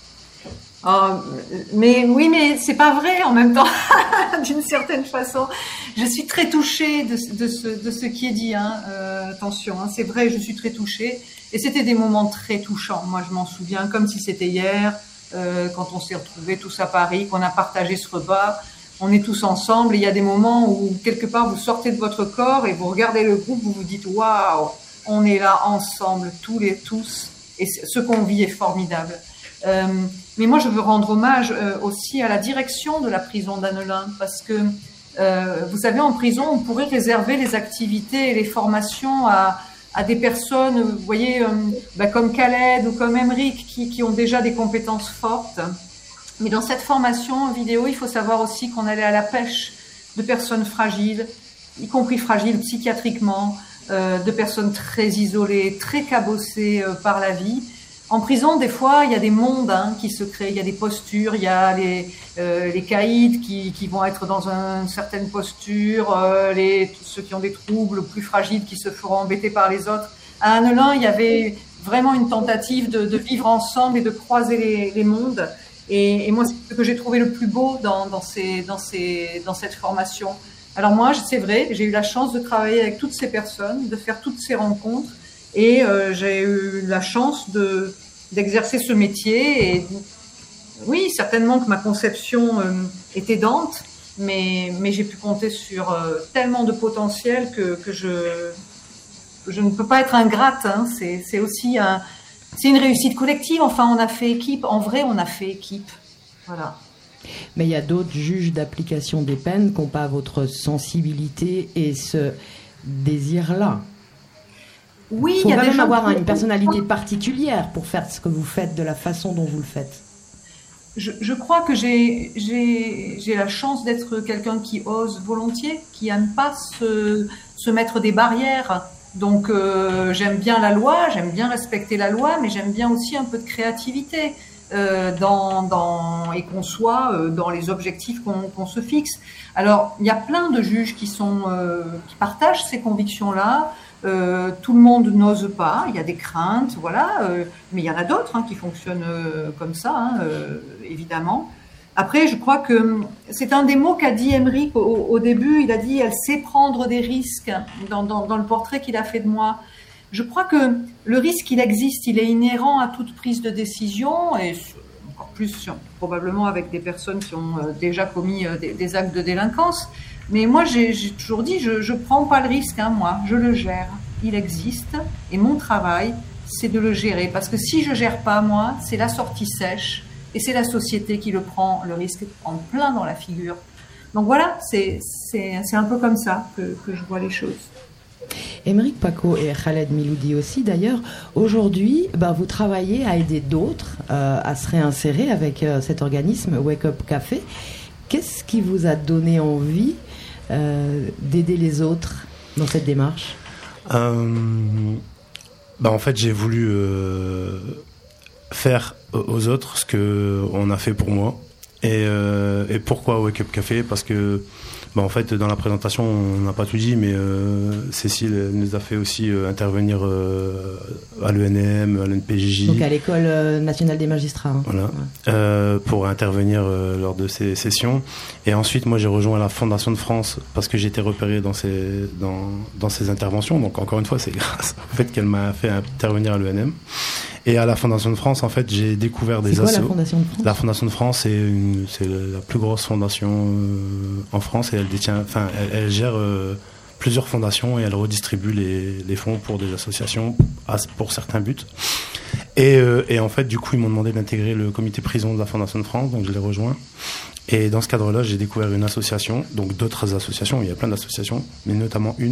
Mais c'est pas vrai en même temps, d'une certaine façon. Je suis très touchée de ce qui est dit, hein. Attention, hein, c'est vrai, je suis très touchée. Et c'était des moments très touchants. Moi, je m'en souviens comme si c'était hier, quand on s'est retrouvés tous à Paris, qu'on a partagé ce repas. On est tous ensemble et il y a des moments où, quelque part, vous sortez de votre corps et vous regardez le groupe, vous vous dites « Waouh, on est là ensemble, tous. » Et ce qu'on vit est formidable. Mais moi, je veux rendre hommage aussi à la direction de la prison d'Annelin, parce que, vous savez, en prison, on pourrait réserver les activités et les formations à des personnes, vous voyez, comme Khaled ou comme Emeric, qui ont déjà des compétences fortes. Mais dans cette formation vidéo, il faut savoir aussi qu'on allait à la pêche de personnes fragiles, y compris fragiles psychiatriquement, de personnes très isolées, très cabossées par la vie. En prison, des fois, il y a des mondes qui se créent, il y a des postures, il y a les caïds qui vont être dans une certaine posture, ceux qui ont des troubles plus fragiles qui se feront embêter par les autres. À Annelin, il y avait vraiment une tentative de vivre ensemble et de croiser les mondes. Et moi, c'est ce que j'ai trouvé le plus beau dans cette formation. Alors moi, c'est vrai, j'ai eu la chance de travailler avec toutes ces personnes, de faire toutes ces rencontres. Et j'ai eu la chance d'exercer ce métier. Et oui, certainement que ma conception est aidante, mais j'ai pu compter sur tellement de potentiel que je ne peux pas être ingrate. Hein. C'est aussi c'est une réussite collective. Enfin, on a fait équipe. En vrai, on a fait équipe. Voilà. Mais il y a d'autres juges d'application des peines qui n'ont pas votre sensibilité et ce désir-là. Oui, il faut quand même avoir une personnalité particulière pour faire ce que vous faites de la façon dont vous le faites. Je crois que j'ai la chance d'être quelqu'un qui ose volontiers, qui n'aime pas se mettre des barrières. Donc j'aime bien la loi, j'aime bien respecter la loi, mais j'aime bien aussi un peu de créativité et qu'on soit dans les objectifs qu'on se fixe. Alors il y a plein de juges qui partagent ces convictions-là. Tout le monde n'ose pas, il y a des craintes, voilà, mais il y en a d'autres qui fonctionnent comme ça, évidemment. Après, je crois que c'est un des mots qu'a dit Émeric au début. Il a dit, elle sait prendre des risques dans le portrait qu'il a fait de moi. Je crois que le risque, il existe, il est inhérent à toute prise de décision et encore plus probablement avec des personnes qui ont déjà commis des actes de délinquance. Mais moi, j'ai toujours dit, je prends pas le risque, hein, moi, je le gère. Il existe et mon travail, c'est de le gérer. Parce que si je gère pas, moi, c'est la sortie sèche. Et c'est la société qui le prend, le risque en plein dans la figure. Donc voilà, c'est un peu comme ça que je vois les choses. Émeric Paco et Khaled Miloudi aussi, d'ailleurs, aujourd'hui, vous travaillez à aider d'autres à se réinsérer avec cet organisme Wake Up Café. Qu'est-ce qui vous a donné envie d'aider les autres dans cette démarche ? En fait, j'ai voulu faire aux autres ce qu'on a fait pour moi. Et pourquoi Wake Up Café ? Parce que en fait, dans la présentation, on n'a pas tout dit, mais Cécile nous a fait aussi intervenir à l'ENM, à l'NPJJ. Donc à l'École nationale des magistrats. Hein. Voilà. Ouais. Pour intervenir lors de ces sessions. Et ensuite, moi, j'ai rejoint la Fondation de France parce que j'ai été repéré dans ces interventions. Donc encore une fois, c'est grâce au fait qu'elle m'a fait intervenir à l'ENM. Et à la Fondation de France, en fait, j'ai découvert des assos. C'est quoi la Fondation de France ? La Fondation de France, c'est la plus grosse fondation en France et elle gère plusieurs fondations et elle redistribue les fonds pour des associations pour certains buts. Et en fait, du coup, ils m'ont demandé d'intégrer le comité prison de la Fondation de France, donc je l'ai rejoint. Et dans ce cadre-là, j'ai découvert une association, donc d'autres associations, il y a plein d'associations, mais notamment une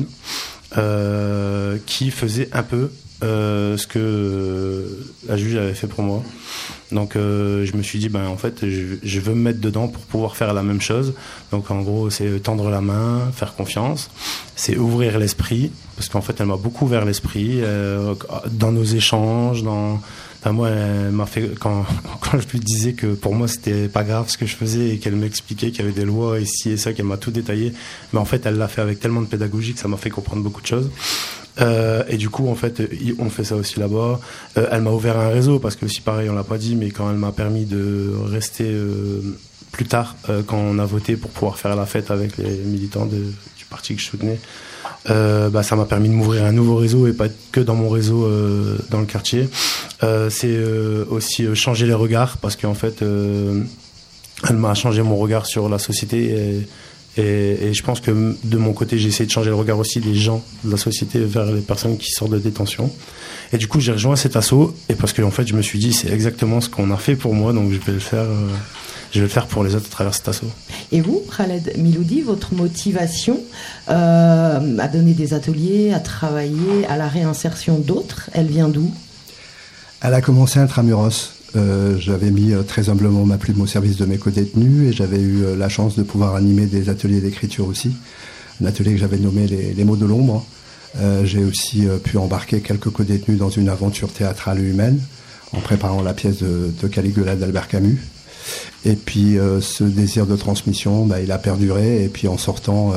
qui faisait un peu ce que la juge avait fait pour moi. Donc je me suis dit en fait je veux me mettre dedans pour pouvoir faire la même chose. Donc en gros c'est tendre la main, faire confiance, c'est ouvrir l'esprit, parce qu'en fait elle m'a beaucoup ouvert l'esprit dans nos échanges, moi elle m'a fait quand je lui disais que pour moi c'était pas grave ce que je faisais et qu'elle m'expliquait qu'il y avait des lois ici et ça, qu'elle m'a tout détaillé, mais en fait elle l'a fait avec tellement de pédagogie que ça m'a fait comprendre beaucoup de choses. Et du coup en fait on fait ça aussi là-bas. Elle m'a ouvert un réseau parce que aussi pareil on l'a pas dit, mais quand elle m'a permis de rester plus tard quand on a voté pour pouvoir faire la fête avec les militants du parti que je soutenais, ça m'a permis de m'ouvrir un nouveau réseau et pas que dans mon réseau dans le quartier. C'est aussi changer les regards parce qu'en fait elle m'a changé mon regard sur la société et je pense que de mon côté j'ai essayé de changer le regard aussi des gens de la société vers les personnes qui sortent de détention. Et du coup j'ai rejoint cet asso et parce que en fait je me suis dit c'est exactement ce qu'on a fait pour moi, donc je vais le faire pour les autres à travers cet asso. Et vous, Khaled Miloudi, votre motivation à donner des ateliers, à travailler à la réinsertion d'autres, elle vient d'où ? Elle a commencé intramuros. J'avais mis très humblement ma plume au service de mes co-détenus et j'avais eu la chance de pouvoir animer des ateliers d'écriture aussi. Un atelier que j'avais nommé les mots de l'ombre. J'ai aussi pu embarquer quelques co-détenus dans une aventure théâtrale et humaine en préparant la pièce de Caligula d'Albert Camus. Et puis ce désir de transmission, il a perduré et puis en sortant,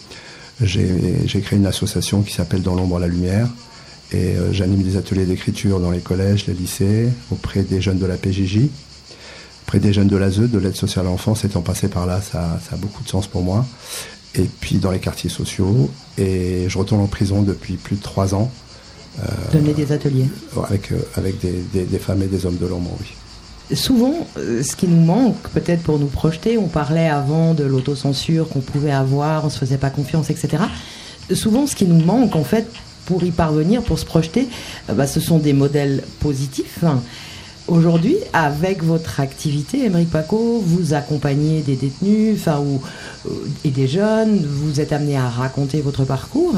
j'ai créé une association qui s'appelle Dans l'ombre à la lumière. Et j'anime des ateliers d'écriture dans les collèges, les lycées, auprès des jeunes de la PJJ, auprès des jeunes de l'ASE, de l'aide sociale à l'enfance. Étant passé par là, ça a beaucoup de sens pour moi. Et puis dans les quartiers sociaux. Et je retourne en prison depuis plus de 3 ans. Donner des ateliers. Avec des femmes et des hommes de l'ombre, oui. Souvent, ce qui nous manque, peut-être pour nous projeter, on parlait avant de l'autocensure qu'on pouvait avoir, on se faisait pas confiance, etc. Souvent, ce qui nous manque, en fait, pour y parvenir, pour se projeter, ce sont des modèles positifs. Aujourd'hui, avec votre activité, Émeric Paco, vous accompagnez des détenus et des jeunes, vous êtes amené à raconter votre parcours.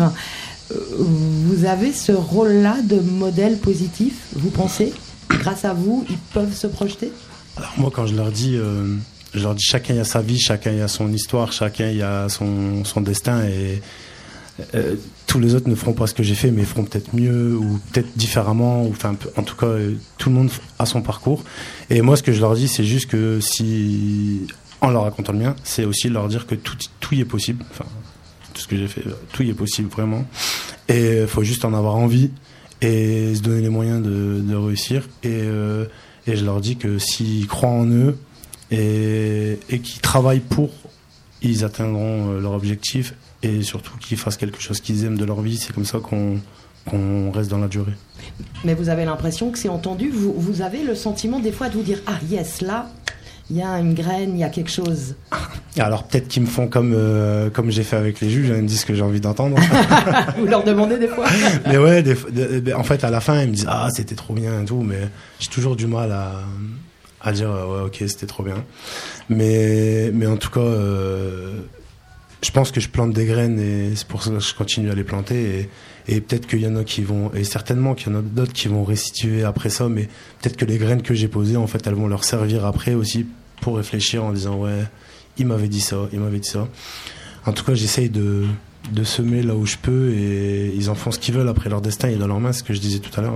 Vous avez ce rôle-là de modèle positif, vous pensez ? Grâce à vous, ils peuvent se projeter ? Alors moi, quand je leur dis chacun y a sa vie, chacun y a son histoire, chacun y a son destin et tous les autres ne feront pas ce que j'ai fait, mais feront peut-être mieux ou peut-être différemment. En tout cas, tout le monde a son parcours. Et moi, ce que je leur dis, c'est juste que en leur racontant le mien, c'est aussi leur dire que tout y est possible. Enfin, tout ce que j'ai fait, tout y est possible vraiment. Et il faut juste en avoir envie et se donner les moyens de réussir. Et je leur dis que s'ils croient en eux, et qui travaillent pour, ils atteindront leur objectif, et surtout qu'ils fassent quelque chose qu'ils aiment de leur vie. C'est comme ça qu'on reste dans la durée. Mais vous avez l'impression que c'est entendu, vous avez le sentiment des fois de vous dire « Ah yes, là, il y a une graine, il y a quelque chose ». Alors peut-être qu'ils me font comme j'ai fait avec les juges, ils me disent ce que j'ai envie d'entendre. Vous leur demandez des fois. Mais ouais, en fait à la fin ils me disent « Ah, c'était trop bien et tout », mais j'ai toujours du mal à dire « Ouais, ok, c'était trop bien ». Mais en tout cas, je pense que je plante des graines et c'est pour ça que je continue à les planter, et peut-être qu'il y en a qui vont, et certainement qu'il y en a d'autres qui vont restituer après ça, mais peut-être que les graines que j'ai posées, en fait, elles vont leur servir après aussi pour réfléchir en disant « Ouais, il m'avait dit ça, il m'avait dit ça ». En tout cas, j'essaye de semer là où je peux, et ils en font ce qu'ils veulent. Après, leur destin est dans leurs mains, c'est ce que je disais tout à l'heure.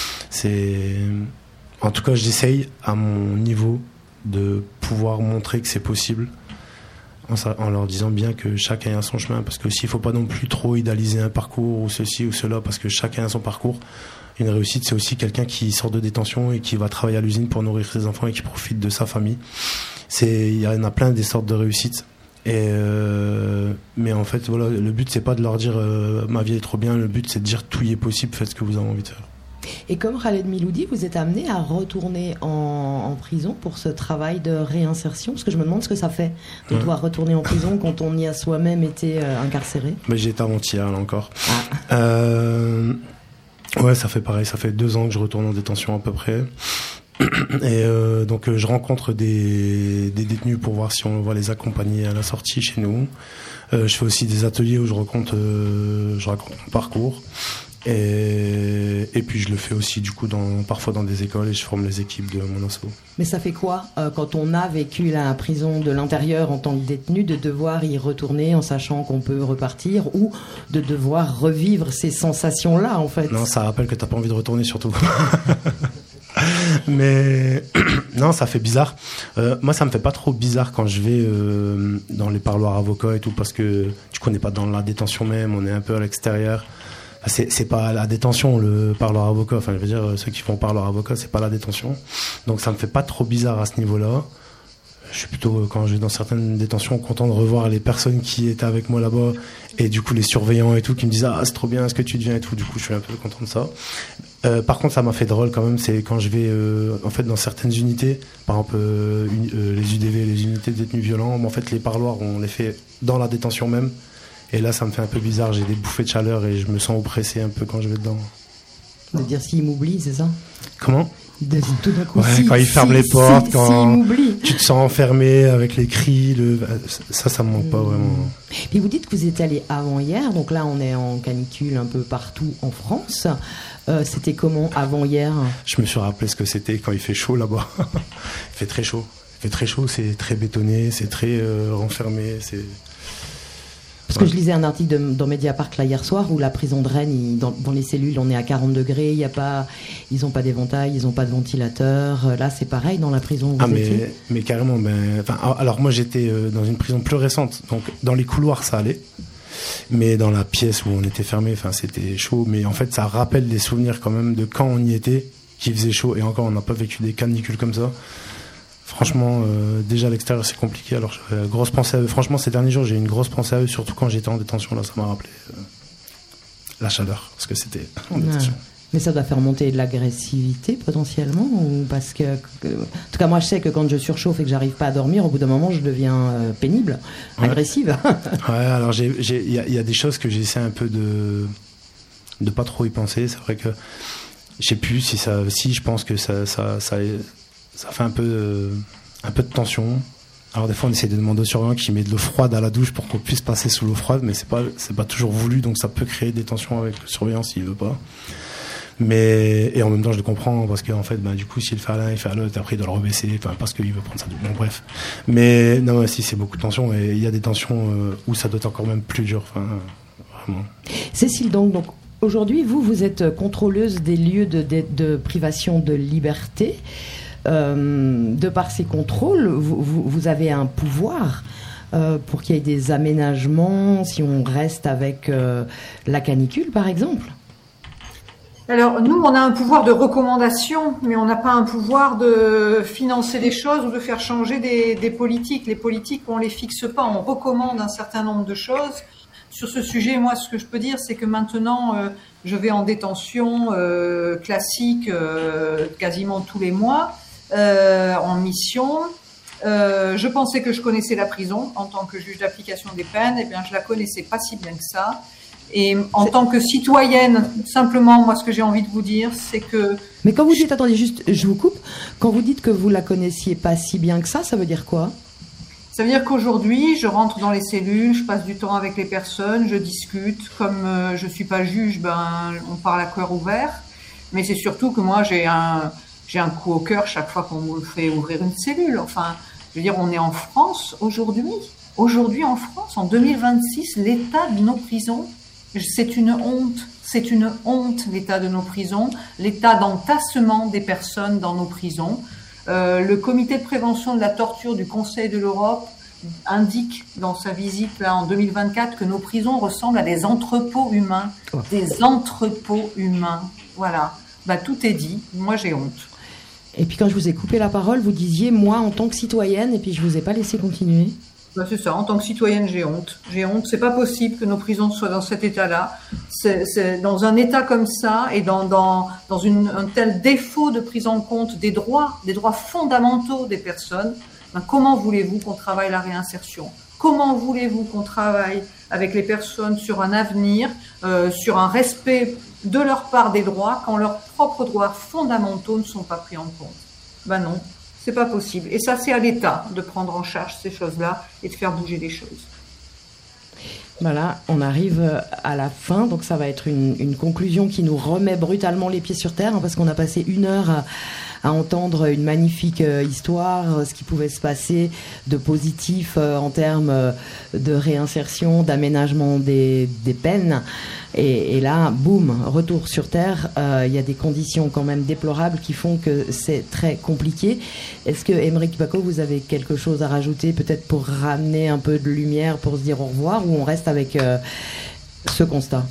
En tout cas, j'essaye à mon niveau de pouvoir montrer que c'est possible, en leur disant bien que chacun a son chemin, parce que s'il faut pas non plus trop idéaliser un parcours ou ceci ou cela, parce que chacun a son parcours. Une réussite, c'est aussi quelqu'un qui sort de détention et qui va travailler à l'usine pour nourrir ses enfants et qui profite de sa famille. Il y en a plein des sortes de réussites. Mais en fait, voilà, le but c'est pas de leur dire ma vie est trop bien. Le but c'est de dire tout y est possible, faites ce que vous avez envie de faire. Et comme Khaled Miloudi, vous êtes amené à retourner en prison pour ce travail de réinsertion, parce que je me demande ce que ça fait de devoir retourner en prison quand on y a soi-même été incarcéré. Mais j'ai été avant-hier là encore. Ouais, ça fait pareil, ça fait 2 ans que je retourne en détention à peu près. Et donc je rencontre des détenus pour voir si on va les accompagner à la sortie chez nous. Je fais aussi des ateliers où je raconte mon parcours. Et puis je le fais aussi du coup parfois dans des écoles, et je forme les équipes de mon asso. Mais ça fait quoi quand on a vécu la prison de l'intérieur en tant que détenu, de devoir y retourner en sachant qu'on peut repartir, ou de devoir revivre ces sensations-là en fait? Non, ça rappelle que t'as pas envie de retourner surtout. Mais non, ça fait bizarre. Moi, ça me fait pas trop bizarre quand je vais dans les parloirs avocats et tout, parce que tu connais pas dans la détention même, on est un peu à l'extérieur. C'est pas la détention, le parloir avocat. Enfin, je veux dire, ceux qui font parloir avocat, c'est pas la détention. Donc, ça me fait pas trop bizarre à ce niveau-là. Je suis plutôt, quand je vais dans certaines détentions, content de revoir les personnes qui étaient avec moi là-bas, et du coup, les surveillants et tout, qui me disent « Ah, c'est trop bien, est-ce que tu deviens ?» et tout. Du coup, je suis un peu content de ça. Par contre, ça m'a fait drôle quand même, c'est quand je vais en fait dans certaines unités, par exemple les UDV, les unités de détenus violents, en fait les parloirs on les fait dans la détention même, et là ça me fait un peu bizarre, j'ai des bouffées de chaleur et je me sens oppressé un peu quand je vais dedans. De dire s'il m'oublie, c'est ça? Comment? Tout d'un coup, ouais, quand ils ferment les portes, quand m'oublie. Tu te sens enfermé avec les cris, ça me manque pas vraiment. Puis vous dites que vous êtes allé avant hier, donc là on est en canicule un peu partout en France. C'était comment avant hier? Je me suis rappelé ce que c'était quand il fait chaud là-bas. Il fait très chaud. C'est très bétonné, c'est très renfermé. Parce que je lisais un article dans Mediapart là hier soir où la prison de Rennes, dans les cellules, on est à 40 degrés, ils n'ont pas d'éventail, ils n'ont pas de ventilateur. Là, c'est pareil dans la prison où vous étiez. Mais carrément. Alors moi, j'étais dans une prison plus récente, donc dans les couloirs, ça allait. Mais dans la pièce où on était fermé, c'était chaud. Mais en fait, ça rappelle des souvenirs quand même de quand on y était, qui faisait chaud. Et encore, on n'a pas vécu des canicules comme ça. Franchement, déjà à l'extérieur, c'est compliqué. Alors, grosse pensée à eux. Franchement, ces derniers jours, j'ai eu une grosse pensée à eux, surtout quand j'étais en détention. Là, ça m'a rappelé la chaleur, parce que c'était en détention. Mais ça doit faire monter de l'agressivité potentiellement, ou parce que, en tout cas moi je sais que quand je surchauffe et que j'arrive pas à dormir, au bout d'un moment je deviens pénible, agressive. Ouais, alors il y a des choses que j'essaie un peu de pas trop y penser. C'est vrai que je sais plus si je pense que ça fait un peu de tension. Alors des fois on essaie de demander au surveillant qui met de l'eau froide à la douche pour qu'on puisse passer sous l'eau froide, mais c'est pas toujours voulu, donc ça peut créer des tensions avec le surveillant s'il veut pas. Et en même temps je le comprends, parce qu'en fait du coup s'il fait à l'un il fait à l'autre, après il doit le rebaisser, parce qu'il veut prendre ça. Bon bref, mais non, si c'est beaucoup de tensions, et il y a des tensions où ça doit être encore même plus dur, vraiment. Cécile, donc aujourd'hui vous êtes contrôleuse des lieux de privation de liberté. De par ces contrôles, vous avez un pouvoir pour qu'il y ait des aménagements si on reste avec la canicule par exemple. Alors, nous, on a un pouvoir de recommandation, mais on n'a pas un pouvoir de financer des choses ou de faire changer des politiques. Les politiques, on les fixe pas, on recommande un certain nombre de choses. Sur ce sujet, moi, ce que je peux dire, c'est que maintenant, je vais en détention classique quasiment tous les mois, en mission. Je pensais que je connaissais la prison en tant que juge d'application des peines. Eh bien, je la connaissais pas si bien que ça. Et en tant que citoyenne, simplement, moi, ce que j'ai envie de vous dire, c'est que... Mais quand vous dites, attendez, juste, je vous coupe, quand vous dites que vous la connaissiez pas si bien que ça veut dire quoi? Ça veut dire qu'aujourd'hui, je rentre dans les cellules, je passe du temps avec les personnes, je discute. Comme je suis pas juge, on parle à cœur ouvert. Mais c'est surtout que moi, j'ai un coup au cœur chaque fois qu'on me fait ouvrir une cellule. Enfin, je veux dire, on est en France aujourd'hui. Aujourd'hui, en France, en 2026, l'état de nos prisons, c'est une honte, l'état de nos prisons, l'état d'entassement des personnes dans nos prisons. Le comité de prévention de la torture du Conseil de l'Europe indique dans sa visite là en 2024 que nos prisons ressemblent à des entrepôts humains. Des entrepôts humains. Voilà. Tout est dit. Moi, j'ai honte. Et puis quand je vous ai coupé la parole, vous disiez, moi, en tant que citoyenne, et puis je vous ai pas laissé continuer. C'est ça, en tant que citoyenne, j'ai honte. J'ai honte, c'est pas possible que nos prisons soient dans cet état-là. C'est dans un état comme ça et dans un tel défaut de prise en compte des droits fondamentaux des personnes. Comment voulez-vous qu'on travaille la réinsertion? Comment voulez-vous qu'on travaille avec les personnes sur un avenir, sur un respect de leur part des droits, quand leurs propres droits fondamentaux ne sont pas pris en compte? Non. C'est pas possible. Et ça, c'est à l'État de prendre en charge ces choses-là et de faire bouger les choses. Voilà, on arrive à la fin, donc ça va être une conclusion qui nous remet brutalement les pieds sur terre, parce qu'on a passé 1 heure à entendre une magnifique histoire, ce qui pouvait se passer de positif en termes de réinsertion, d'aménagement des peines. Et là, boum, retour sur terre. Il y a des conditions quand même déplorables qui font que c'est très compliqué. Est-ce que, Aymeric Paco, vous avez quelque chose à rajouter, peut-être pour ramener un peu de lumière, pour se dire au revoir, ou on reste avec ce constat?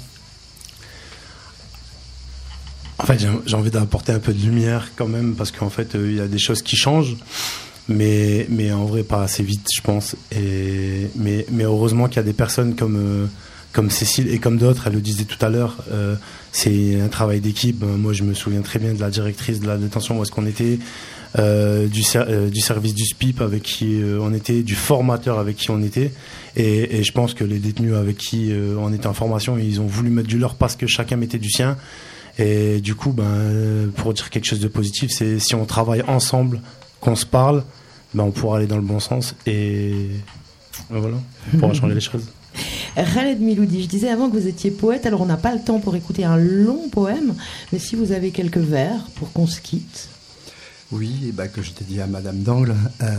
En fait, j'ai envie d'apporter un peu de lumière quand même, parce qu'en fait, il y a des choses qui changent, mais en vrai, pas assez vite, je pense. Mais heureusement qu'il y a des personnes comme Cécile et comme d'autres, elle le disait tout à l'heure, c'est un travail d'équipe. Moi, je me souviens très bien de la directrice de la détention, où est-ce qu'on était, du service du SPIP avec qui on était, du formateur avec qui on était, et je pense que les détenus avec qui on était en formation, ils ont voulu mettre du leur parce que chacun mettait du sien. Et du coup, pour dire quelque chose de positif, c'est si on travaille ensemble, qu'on se parle, on pourra aller dans le bon sens, et voilà, on pourra changer les choses. Khaled Miloudi, je disais avant que vous étiez poète, alors on n'a pas le temps pour écouter un long poème, mais si vous avez quelques vers pour qu'on se quitte. Oui, que je t'ai dit à Madame Dangle,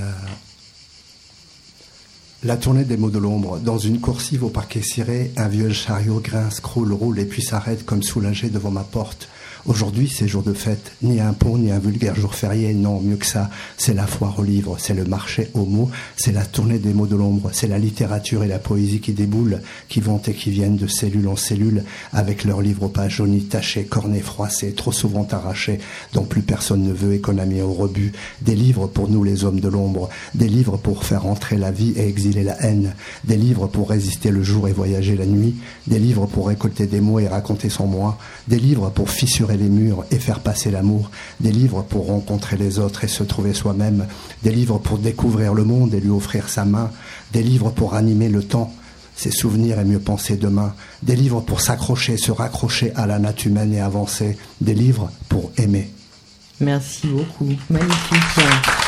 la tournée des mots de l'ombre. Dans une coursive au parquet ciré, un vieux chariot grince, croule, roule et puis s'arrête comme soulagé devant ma porte. Aujourd'hui, c'est jour de fête, ni un pont, ni un vulgaire jour férié, non, mieux que ça. C'est la foire aux livres, c'est le marché aux mots, c'est la tournée des mots de l'ombre, c'est la littérature et la poésie qui déboulent, qui vont et qui viennent de cellule en cellule, avec leurs livres aux pages jaunies, tachés, cornés, froissés, trop souvent arrachés, dont plus personne ne veut et qu'on a mis au rebut. Des livres pour nous les hommes de l'ombre, des livres pour faire entrer la vie et exiler la haine, des livres pour résister le jour et voyager la nuit, des livres pour récolter des mots et raconter son moi, des livres pour fissurer les murs et faire passer l'amour, des livres pour rencontrer les autres et se trouver soi-même, des livres pour découvrir le monde et lui offrir sa main, des livres pour animer le temps, ses souvenirs et mieux penser demain, des livres pour s'accrocher, se raccrocher à la nature humaine et avancer, des livres pour aimer. Merci beaucoup, magnifique.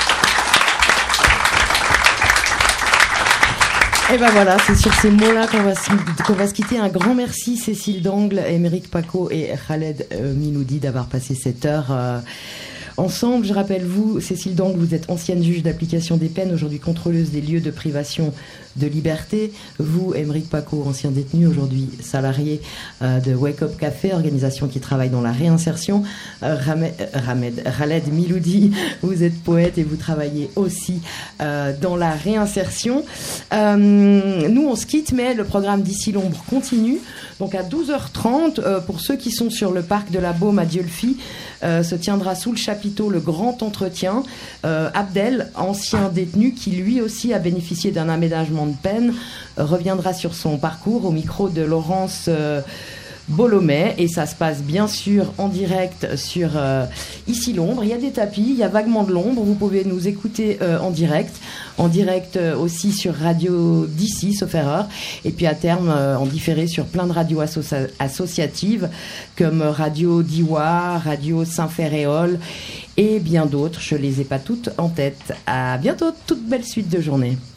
Et voilà, c'est sur ces mots-là qu'on va se quitter. Un grand merci Cécile Dangle, Aymeric Paco et Khaled Miloudi d'avoir passé cette heure ensemble. Je rappelle, vous, Cécile Dangle, vous êtes ancienne juge d'application des peines, aujourd'hui contrôleuse des lieux de privation de liberté. Vous, Aymeric Paco, ancien détenu, aujourd'hui salarié de Wake Up Café, organisation qui travaille dans la réinsertion. Khaled Miloudi, vous êtes poète et vous travaillez aussi dans la réinsertion. Nous, on se quitte, mais le programme D'ici l'ombre continue. Donc à 12h30, pour ceux qui sont sur le parc de la Baume à Dieulefit, se tiendra sous le chapiteau le grand entretien. Abdel, ancien détenu qui lui aussi a bénéficié d'un aménagement de peine, reviendra sur son parcours au micro de Laurence Bolomet, et ça se passe bien sûr en direct sur Ici l'ombre. Il y a des tapis, il y a vaguement de l'ombre, vous pouvez nous écouter en direct aussi sur Radio d'ici, sauf erreur, et puis à terme en différé sur plein de radios associatives comme Radio Diwa, Radio Saint-Ferréol et bien d'autres. Je les ai pas toutes en tête. À bientôt, toute belle suite de journée.